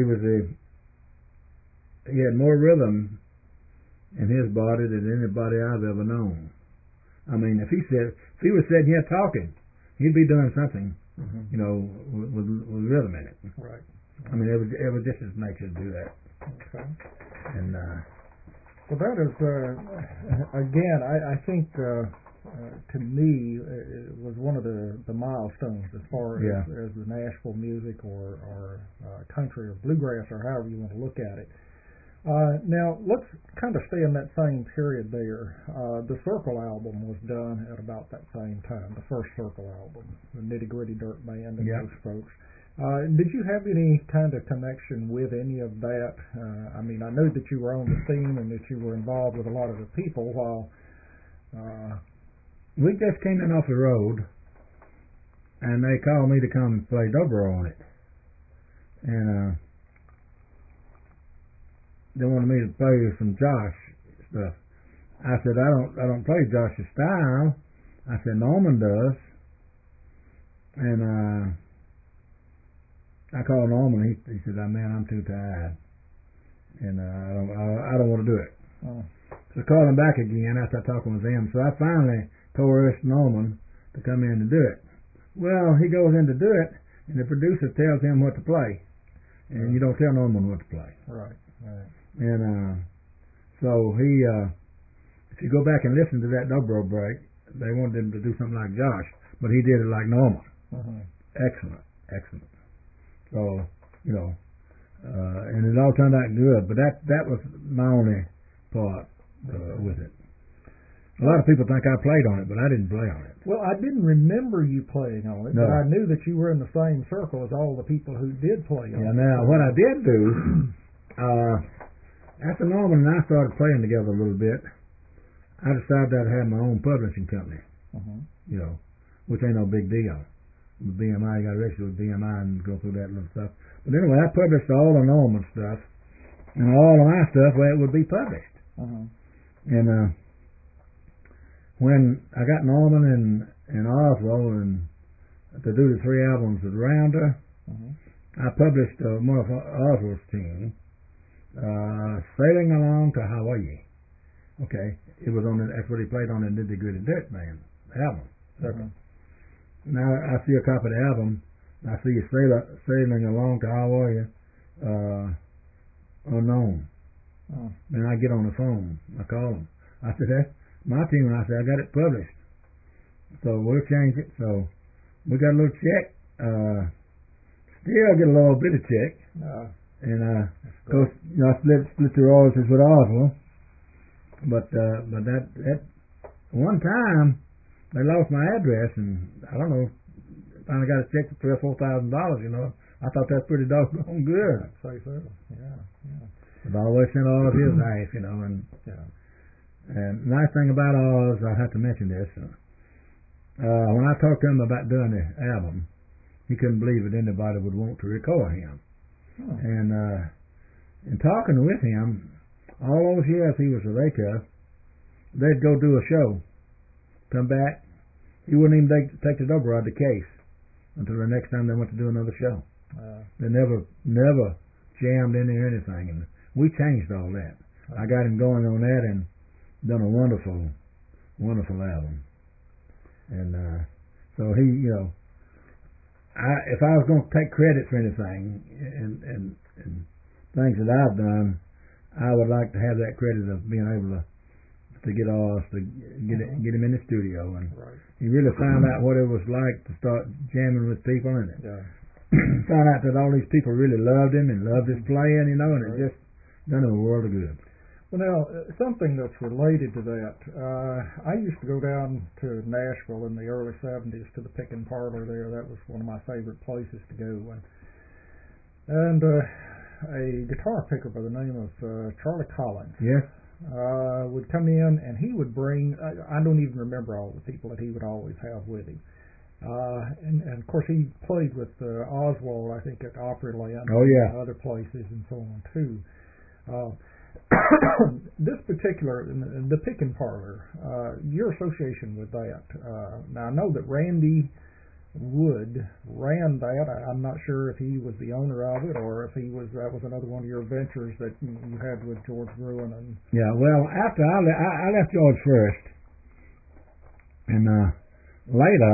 had more rhythm in his body than anybody I've ever known. I mean, if he was sitting here talking, he'd be doing something, with rhythm in it. Right. I mean, it was just his nature to do that. Okay. And well, that is again, I think. To me, it was one of the milestones as far as the Nashville music or country or bluegrass or however you want to look at it. Now, let's kind of stay in that same period there. The Circle album was done at about that same time, the first Circle album, the Nitty Gritty Dirt Band and those folks. Did you have any kind of connection with any of that? I mean, I know that you were on the scene and that you were involved with a lot of the people, while We just came in off the road, and they called me to come play dobro on it, and they wanted me to play some Josh stuff. I said I don't play Josh's style. I said Norman does, and I called Norman. He said, "Man, I'm too tired, and I don't want to do it." So I called him back again after talking with him. So I finally coerced Norman to come in and do it. Well, he goes in to do it, and the producer tells him what to play, and you don't tell Norman what to play. Right. And so he, if you go back and listen to that dobro break, they wanted him to do something like Josh, but he did it like Norman. Excellent. So, and it all turned out good. But that was my only part with it. A lot of people think I played on it, but I didn't play on it. Well, I didn't remember you playing on it, No. but I knew that you were in the same circle as all the people who did play on it. Yeah, now, what I did do, after Norman and I started playing together a little bit, I decided I'd have my own publishing company, which ain't no big deal. With BMI, you got to register with BMI and go through that little stuff. But anyway, I published all the Norman stuff, and all of my stuff where it would be published. And when I got Norman and Oswald and to do the 3 albums with Rounder, I published one of Oswald's team, Sailing Along to Hawaii. Okay, it was on that's what he played on the Nitty Gritty Dirt Band album. Now I see a copy of the album. I see you Sailing Along to Hawaii, unknown. Then I get on the phone. I call him. I said, "That's my team." And I said, "I got it published, so we'll change it." So we got a little check. Still get a little bit of check. And of course, I split the royalties with Oswald. But that one time they lost my address, and I don't know. Finally got a check for $3,000 or $4,000. I thought that's pretty doggone good. I'd say so. Yeah. I've always sent all of his life, and the nice thing about Oz, I have to mention this. When I talked to him about doing the album, he couldn't believe that anybody would want to record him. And in talking with him, all those years he was with ACUF, they'd go do a show, come back, he wouldn't even take the dobro out of the case until the next time they went to do another show. They never jammed in or anything, and we changed all that. I got him going on that and done a wonderful album. And so he, if I was going to take credit for anything and things that I've done, I would like to have that credit of being able to get Oz to get him in the studio, and he really found out what it was like to start jamming with people, and found out that all these people really loved him and loved his playing, and it just done him a world of good. Well, now, something that's related to that, I used to go down to Nashville in the early 70s to the Pickin' Parlor there. That was one of my favorite places to go. And a guitar picker by the name of Charlie Collins would come in, and he would bring, I don't even remember all the people that he would always have with him. And of course, he played with Oswald, I think, at Opryland and other places and so on, too. This particular, the Pickin' Parlor, your association with that. Now, I know that Randy Wood ran that. I'm not sure if he was the owner of it or if that was another one of your ventures that you had with George Gruen. Well, after I left George first, and later,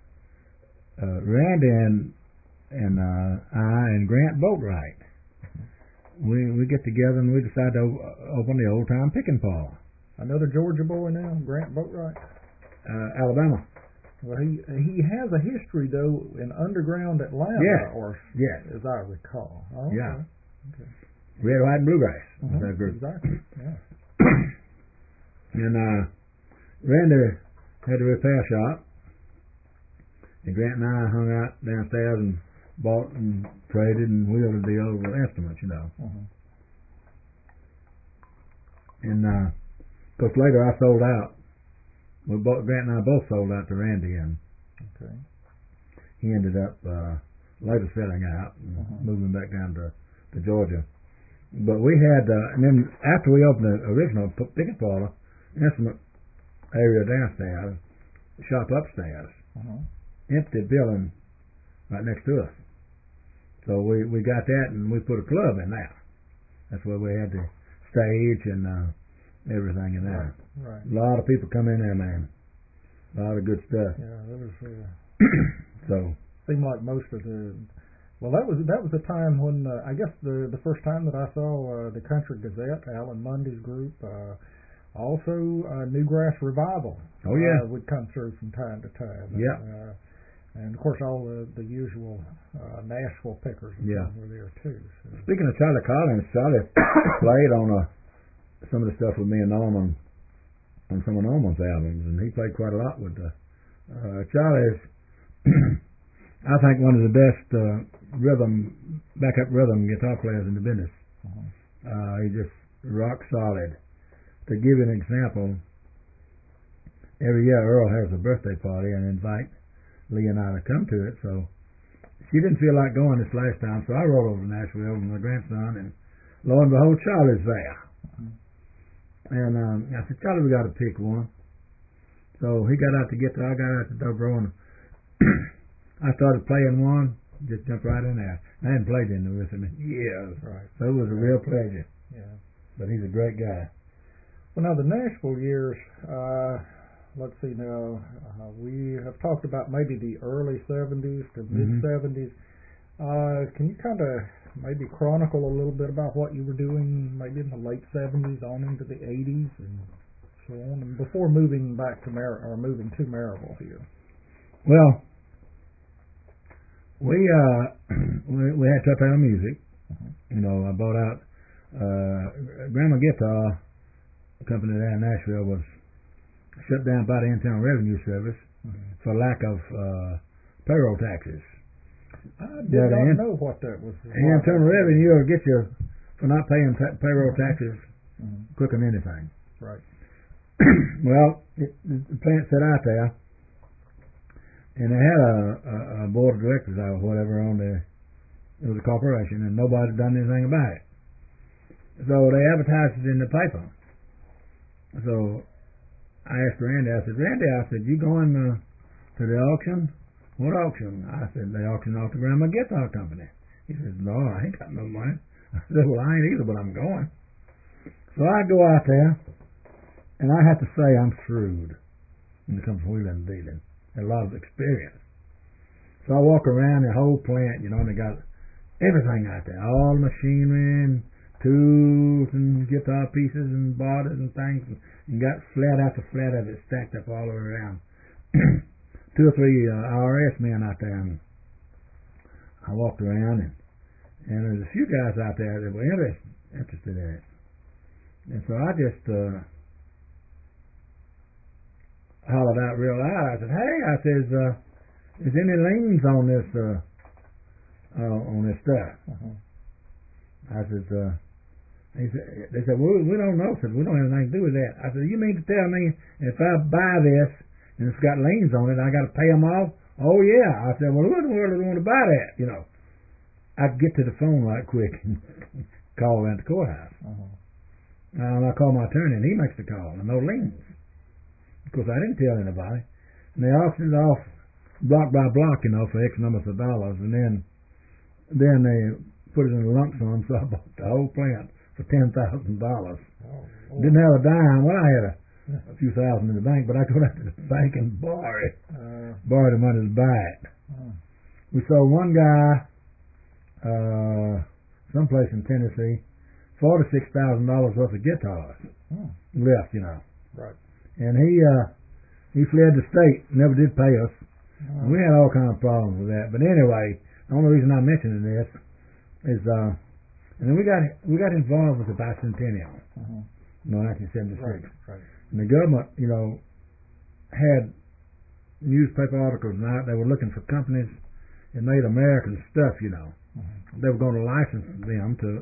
Randy and I and Grant Boatwright, we get together and we decide to open the Old Time Pickin' Parlor. Another Georgia boy now, Grant Boatwright? Alabama. Well, he has a history, though, in underground Atlanta, as I recall. Oh, okay. Yeah. Okay. Red, White, and Bluegrass. That group. Exactly, yeah. And Randy had a repair shop, and Grant and I hung out downstairs and bought and traded and wheeled the old instruments, And of course, later I sold out Grant and I both sold out to Randy, and Okay. he ended up later selling out and moving back down to Georgia. But we had, and then after we opened the original picket parlor, instrument area downstairs, shop upstairs, empty building right next to us. So we got that, and we put a club in there. That's where we had the stage and everything in there. Right. A lot of people come in there, man. A lot of good stuff. Yeah, that was. So Seemed like most of the. Well, that was the time when I guess the first time that I saw the Country Gazette, Alan Mundy's group. Also, Newgrass Revival. Oh yeah, would come through from time to time. Yeah. And of course, all the usual Nashville pickers were there too. So. Speaking of Charlie Collins, Charlie played on some of the stuff with me and Norman on some of Norman's albums, and he played quite a lot with Charlie's. I think one of the best backup rhythm guitar players in the business. He's just rock solid. To give you an example, every year Earl has a birthday party and invite Lee and I to come to it. So she didn't feel like going this last time, so I rode over to Nashville with my grandson, and lo and behold, Charlie's there. And I said, Charlie, we got to pick one. So he got out the guitar, I got out the dobro, and I started playing one, just jumped right in there. I hadn't played in with him in years, so it was a real pleasure. Yeah. But he's a great guy. Well, now the Nashville years, let's see now, we have talked about maybe the early 70s to mid-70s. Can you kind of maybe chronicle a little bit about what you were doing maybe in the late 70s on into the 80s and so on, and before moving back to moving to Maryville here? Well, we had Tupperware Music. You know, I bought out Grandma Guitar Company there in Nashville was shut down by the Internal Revenue Service for lack of payroll taxes. I did not know what that was. The Internal Revenue will get you for not paying payroll taxes quicker than anything. Right. Well, the plant set out there, and they had a board of directors or whatever on there. It was a corporation, and nobody had done anything about it. So they advertised it in the paper. So I asked Randy, I said, you going to the auction? What auction? I said, they auction off the Grandma Guitar Company. He said, no, I ain't got no money. I said, well, I ain't either, but I'm going. So I go out there, and I have to say I'm shrewd when it comes to wheeling and dealing. A lot of experience. So I walk around the whole plant, and they got everything out there, all the machinery and tools and guitar pieces and borders and things, and got flat after flat of it stacked up all the way around. 2 or 3 IRS men out there, and I walked around, and there's a few guys out there that were interested in it. And so I just hollered out real loud. I said, hey, is any liens on this stuff? I said, they said, well, we don't know, we don't have anything to do with that. I said, you mean to tell me if I buy this and it's got liens on it, I got to pay them off? Oh yeah. I said, well, who in the world would want to buy that? I get to the phone right quick and call around the courthouse. And I call my attorney, and he makes the call, and no liens. Of course, I didn't tell anybody. And they auctioned it off block by block, for X numbers of dollars, and then they put it in a lump sum, so I bought the whole plant for $10,000. Didn't have a dime. Well, I had a few thousand in the bank, but I go down to the bank and borrow the money to buy it. We sold one guy someplace in Tennessee $46,000 worth of guitars left, Right. And he fled the state, never did pay us. We had all kinds of problems with that. But anyway, the only reason I'm mentioning this is, and then we got involved with the bicentennial, 1976. Right. And the government, had newspaper articles out. They were looking for companies that made American stuff, They were going to license them to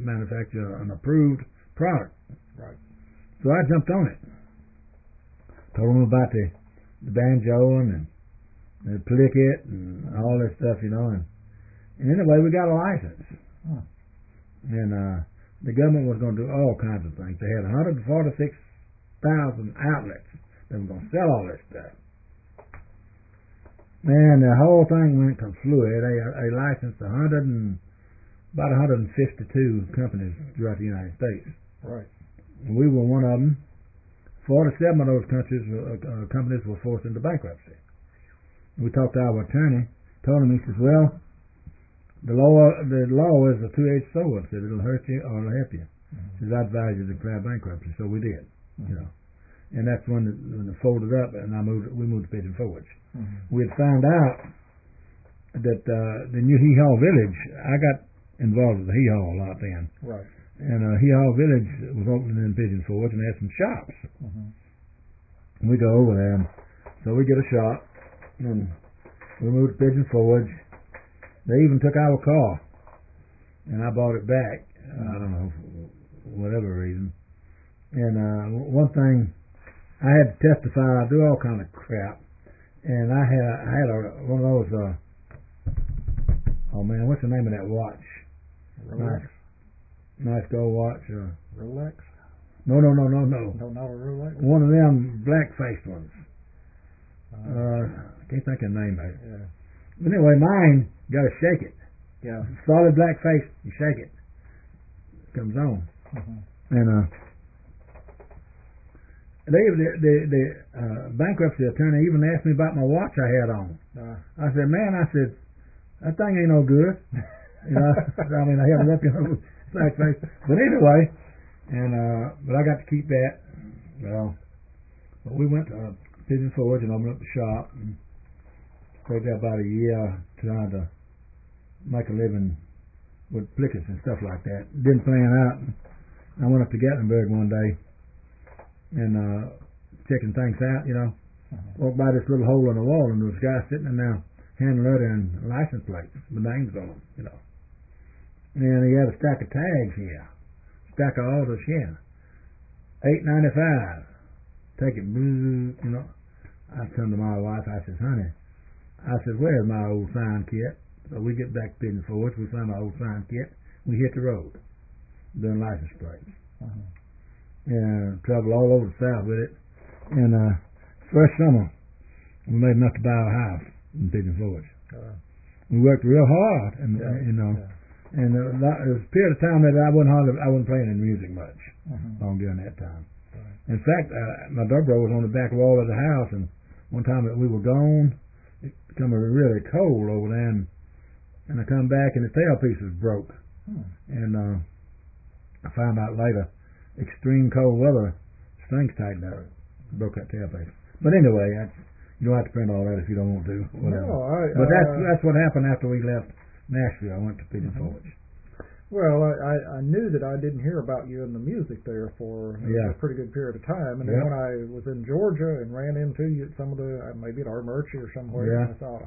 manufacture an approved product. Right. So I jumped on it. Told them about the banjo and the plicket and all this stuff, and anyway, we got a license. Huh. And the government was going to do all kinds of things. They had 146,000 outlets that were going to sell all this stuff. And the whole thing went confluid. They licensed about 152 companies throughout the United States. Right. We were one of them. 47 of those companies were forced into bankruptcy. We talked to our attorney. Told him, he says, "Well, the law is a two-edged sword. Said it'll hurt you or it'll help you." Mm-hmm. Says, "I advise you to declare bankruptcy." So we did. And that's when it folded up, and we moved to Pigeon Forge. Mm-hmm. We had found out that the new Hee Haw Village. I got involved with the Hee Haw a lot then. Right. And Hee Haw Village was opening in Pigeon Forge and had some shops. Mm-hmm. And we go over there, and so we get a shop, and we moved to Pigeon Forge. They even took our car, and I bought it back. I don't know, for whatever reason. And one thing, I had to testify. I do all kind of crap, and I had one of those. Oh man, what's the name of that watch? Rolex. Nice gold watch. Rolex. No. No, not a Rolex. One of them black-faced ones. I can't think of the name of it. Yeah. But anyway, mine, got to shake it. Yeah. Solid black face, you shake it. It comes on. Mm-hmm. And the bankruptcy attorney even asked me about my watch I had on. I said, "Man," I said, "that thing ain't no good." I mean, I held it up, black face. But anyway, but I got to keep that. Well, but we went to Pigeon Forge and opened up the shop and stayed there about a year trying to make a living with plickets and stuff like that. Didn't plan out. I went up to Gatlinburg one day and checking things out, Walked by this little hole in the wall, and there was a guy sitting in there hand letter and license plates with names on them, And he had a stack of tags here, stack of orders here, $8.95. Take it, I turned to my wife. I said, "Honey," I said, "where's my old sign kit?" So we get back to Pigeon Forge. We find my old sign kit. We hit the road, doing license plates, and travel all over the South with it. And first summer, we made enough to buy a house in Pigeon Forge. We worked real hard, and and there was a period of time that I wasn't playing in music much during that time. In fact, my dobro was on the back wall of the house, and one time that we were gone, it became really cold over there, and I come back and the tailpiece was broke. And I found out later, extreme cold weather, strings tightened up, broke that tailpiece. But anyway, you don't have to print all that if you don't want to. Whatever. No, but that's what happened after we left Nashville. I went to Pigeon Forge. Well, I knew that I didn't hear about you in the music there for a pretty good period of time, and then when I was in Georgia and ran into you at some of the maybe at Armurchie or somewhere, I thought,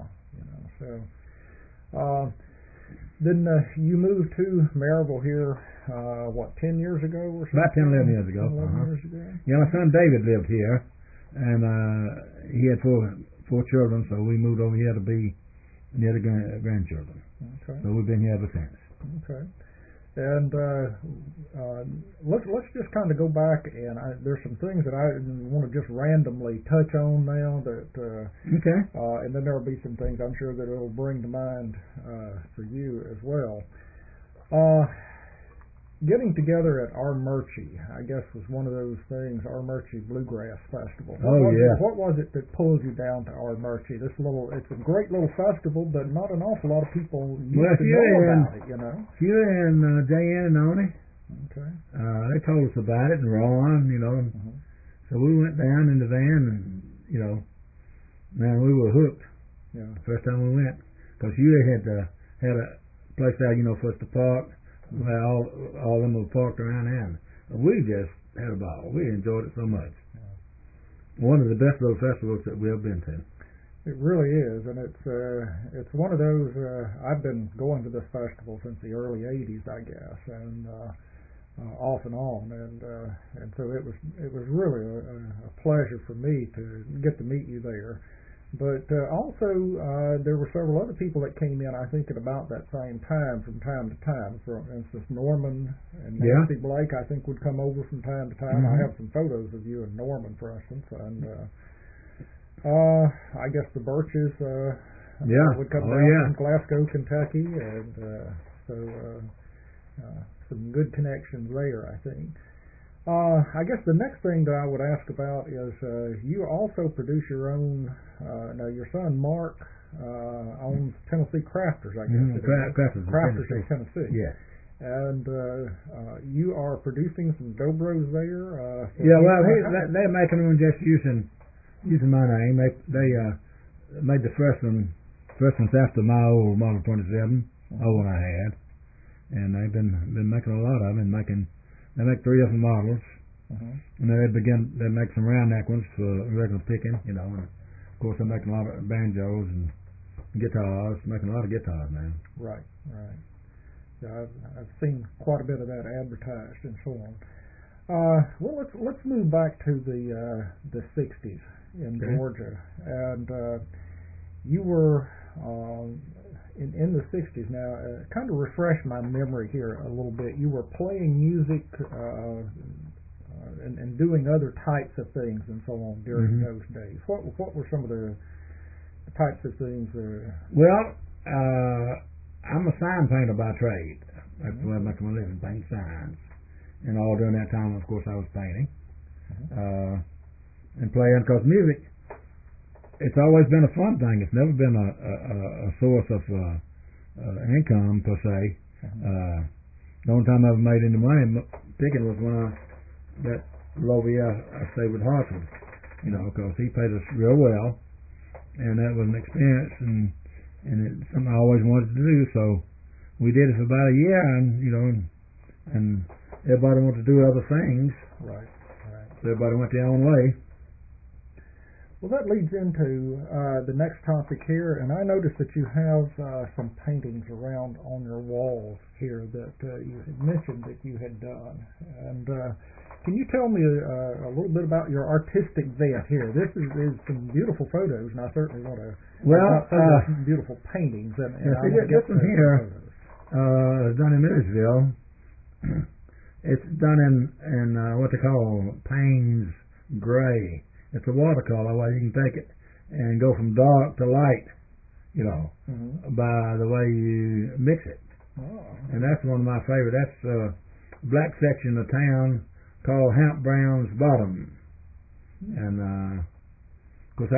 so. Then you moved to Maryville here, 10 years ago or something? About 10, 11 years ago. 11 years ago. Yeah, my son David lived here, and he had four children, so we moved over here to be near the grandchildren. Okay. So we've been here ever since. Okay. And let's just kind of go back, and there's some things that I want to just randomly touch on now. Okay. And then there will be some things I'm sure that it'll bring to mind for you as well. Getting together at Armurchie, I guess, was one of those things. Armurchie Bluegrass Festival. What was it that pulled you down to Armurchie? It's a great little festival, but not an awful lot of people know about it. You and Jan and Oni. Okay. They told us about it, and Ron. So we went down in the van, and man, we were hooked. Yeah. First time we went, because you had a place there, for us to park. Where all them were parked around there. We just had a ball. We enjoyed it so much. Yeah. One of the best little festivals that we've been to. It really is, and it's one of those. I've been going to this festival since the early '80s, I guess, and off and on, and so it was really a pleasure for me to get to meet you there. But also, there were several other people that came in, I think, at about that same time, from time to time. For instance, Norman and Nancy Blake, I think, would come over from time to time. I have some photos of you and Norman, for instance, and I guess the Birches would come down from Glasgow, Kentucky, and so some good connections there, I think. I guess the next thing that I would ask about is you also produce your own. Now, your son Mark owns Tennessee Crafters, I guess. Crafters of Tennessee. Yes. And you are producing some Dobros there. They're making them just using my name. They made the first ones after my old Model 27, old one I had, and they've been making a lot of them. They make 3 different models, and then they make some round neck ones for regular picking, and of course they're making a lot of banjos and guitars, making a lot of guitars now. Right. Yeah, I've seen quite a bit of that advertised and so on. Well, let's move back to the 60s in Georgia, and you were in the 60s. Now, kind of refresh my memory here a little bit. You were playing music and doing other types of things and so on during those days. What were some of the types of things? Well, I'm a sign painter by trade. That's the way I make my living, painting signs. And all during that time, of course, I was painting and playing, because music, it's always been a fun thing. It's never been a source of income per se. The only time I ever made any money picking was when that Lovey I stayed with Hartford, because he paid us real well, and that was an experience, and it's something I always wanted to do. So we did it for about a year, and everybody wanted to do other things. Right. So everybody went their own way. Well, that leads into the next topic here, and I noticed that you have some paintings around on your walls here that you had mentioned that you had done. And can you tell me a little bit about your artistic bent here? This is some beautiful photos, and I certainly want to some beautiful paintings. And I want to get this one here is done in Millersville. It's done in what they call Payne's Gray. It's a watercolor where you can take it and go from dark to light, by the way you mix it. And that's one of my favorite. That's a black section of town called Hamp Brown's Bottom. And of course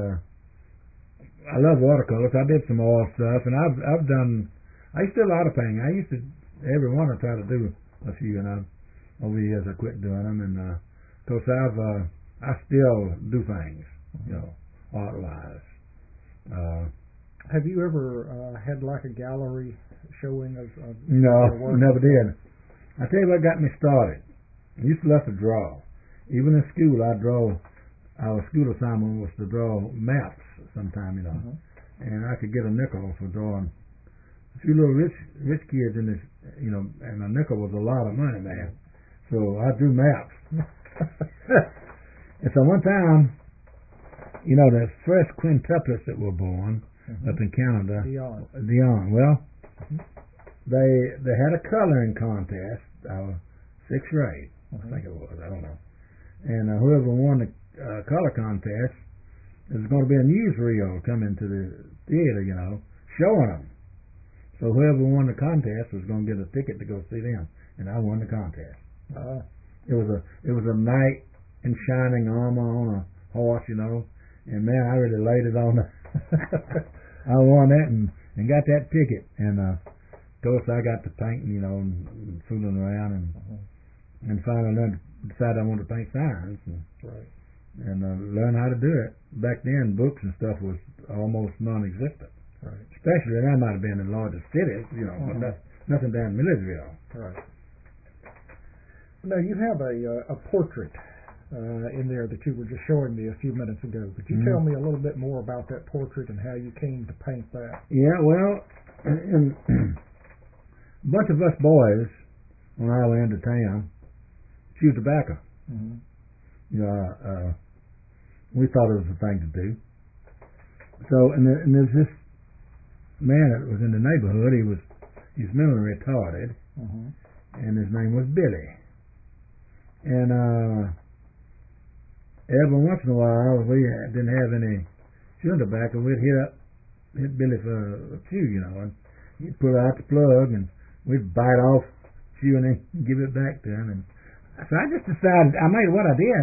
I love watercolors. I did some oil stuff, and I used to do a lot of painting. I used to, every one I try to do a few, and over the years I quit doing them, and of course I still do things, art-wise. Have you ever had like a gallery showing of No, your work? Never did. I tell you what got me started. I used to love to draw. Even in school, I draw. Our school assignment was to draw maps sometime, and I could get a nickel for drawing. A few little rich kids in this, and a nickel was a lot of money, man. So I drew maps. And so one time, the first quintuplets that were born up in Canada, Dion. Well, they had a coloring contest, 6th grade, I think it was. I don't know. And whoever won the color contest, there's going to be a newsreel coming to the theater, showing them. So whoever won the contest was going to get a ticket to go see them, and I won the contest. It was a knight in shining armor on a horse, and man, I really laid it on. I won that and got that ticket, and of course I got to painting, and fooling around, and finally decided I wanted to paint signs, and learn how to do it. Back then, books and stuff was almost non-existent. Right. Especially, that might have been in larger cities, but nothing down in Millersville. Right. Now, you have a portrait in there that you were just showing me a few minutes ago. Could you tell me a little bit more about that portrait and how you came to paint that? Yeah, well, a bunch of us boys on our way into town, chew tobacco. Mm-hmm. You know, we thought it was the thing to do. So, and there's this man that was in the neighborhood. He's mentally retarded, Mm-hmm. and his name was Billy. And every once in a while, we didn't have any chewing tobacco. We'd hit Billy for a chew, you know, and he'd pull out the plug, and we'd bite off, chew, and then give it back to him. And so I just decided, I made what I did.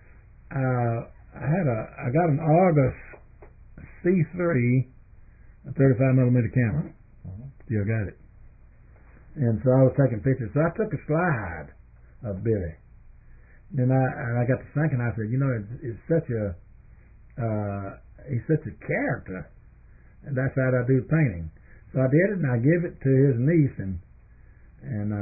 I got an Argus C3, a 35 millimeter camera. Mm-hmm. Still got it. And so I was taking pictures. So I took a slide of Billy. Then I got to thinking. I said, you know, it's such a he's such a character, and that's how I do painting. So I did it, and I gave it to his niece, and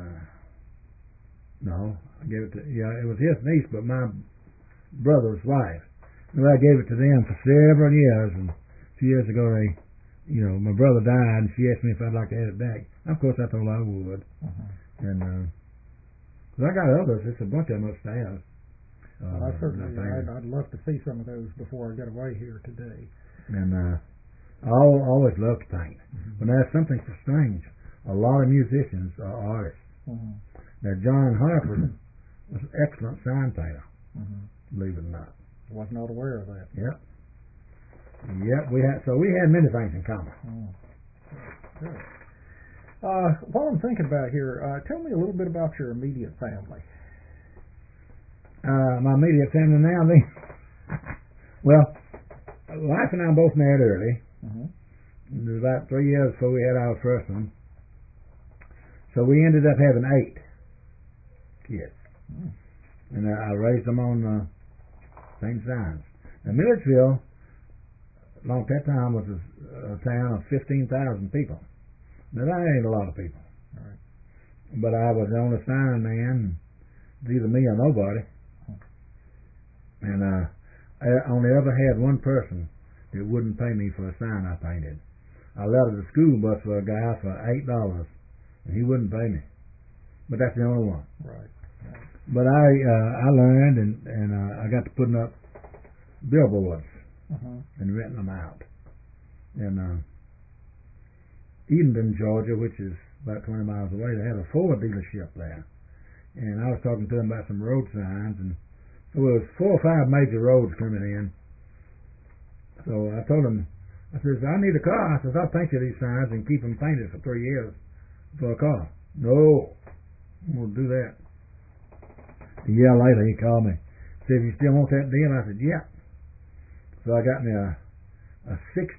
no, I gave it to it was his niece, but my brother's wife. And I gave it to them for several years, and a few years ago my brother died, and she asked me if I'd like to have it back. Of course, I told her I would, and. Cause I got others. It's a bunch of them upstairs. I certainly, I'd love to see some of those before I get away here today. And I always loved to paint. But that's something so strange. A lot of musicians are artists. Mm-hmm. Now, John Hartford was an excellent sign painter, believe it or not. I was not aware of that. Yep. We had many things in common. Mm. Good. While I'm thinking about here, tell me a little bit about your immediate family. My immediate family now, well, wife and I both married early. Mm-hmm. It was about 3 years before we had our first one. So we ended up having 8 kids. Mm. And I raised them on the same signs. Now, Milledgeville, along that time, was a town of 15,000 people. Now, that ain't a lot of people. Right. But I was the only sign man. It's either me or nobody. And I only ever had one person that wouldn't pay me for a sign I painted. I lettered the school bus for a guy for $8, and he wouldn't pay me. But that's the only one. Right. But I learned, and I got to putting up billboards and renting them out. And Edenton, Georgia, which is about 20 miles away, they had a Ford dealership there. And I was talking to them about some road signs, and so there was 4 or 5 major roads coming in. So I told them, I says, I need a car. I says, I'll paint you these signs and keep them painted for 3 years for a car. No, I'm going to do that. A year later, he called me. Said, you still want that deal? I said, yeah. So I got me a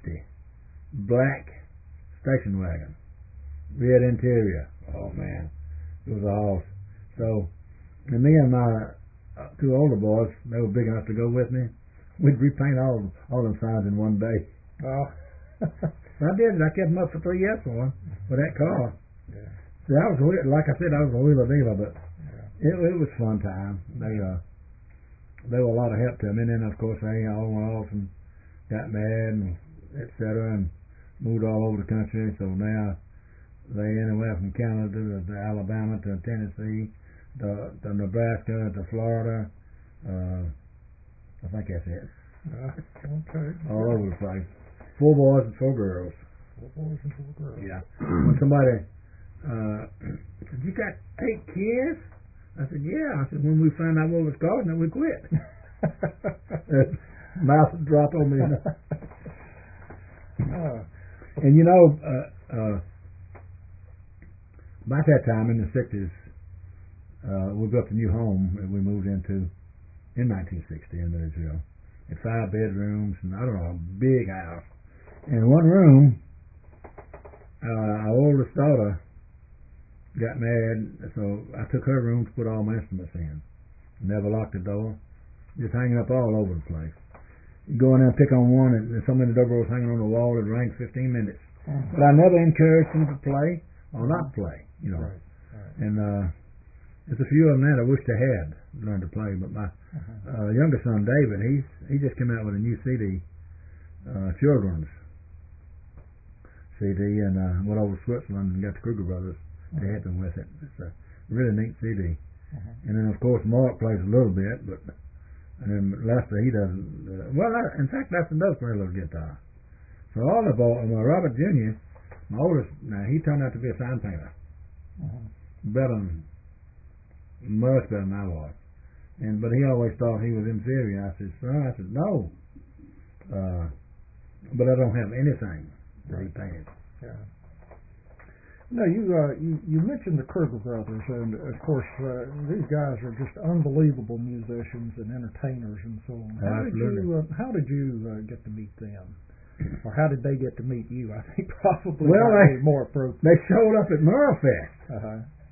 60 black station wagon, red interior. Oh man, it was a horse. So, and me and my 2 older boys, they were big enough to go with me. We'd repaint all them signs in one day. Oh, I did it. I kept them up for 3 years for that car. Yeah. So I was, like I said, I was a wheeler dealer, but it was fun time. They were a lot of help to me. And then of course they all went off and got married and etc. and moved all over the country, so now they anywhere from Canada to Alabama to Tennessee to Nebraska to Florida. I think that's it. Okay. All over the place. 4 boys and 4 girls. 4 boys and 4 girls. Yeah. When somebody said, you got 8 kids? I said, yeah. I said, when we found out what was causing it, we quit. Mouth would drop on me. And you know, about that time in the 60s, we built a new home that we moved into in 1960 in Milledgeville. It 5 bedrooms and I don't know, a big house. And one room, our oldest daughter got married, so I took her room to put all my instruments in. Never locked the door, just hanging up all over the place. You go in there and pick on one, and so many double was hanging on the wall, it rang 15 minutes. But I never encouraged them to play or not play, you know. Right. And there's a few of them that I wish they had learned to play. But my younger son David, he just came out with a new CD, children's CD, and went over to Switzerland and got the Kruger brothers to help him with it. It's really neat CD. Uh-huh. And then of course Mark plays a little bit, and then Lester he doesn't. In fact Lester does play a little guitar. So all the boys, Robert Jr., my oldest, now he turned out to be a sign painter, better, much better than I was. But he always thought he was inferior. I said, son, no, but I don't have anything that he painted. Yeah. No, you mentioned the Kruger brothers, and of course these guys are just unbelievable musicians and entertainers and so on. Absolutely. How did you get to meet them, or how did they get to meet you? I think probably well, more appropriate. They showed up at Merlefest. Uh-huh.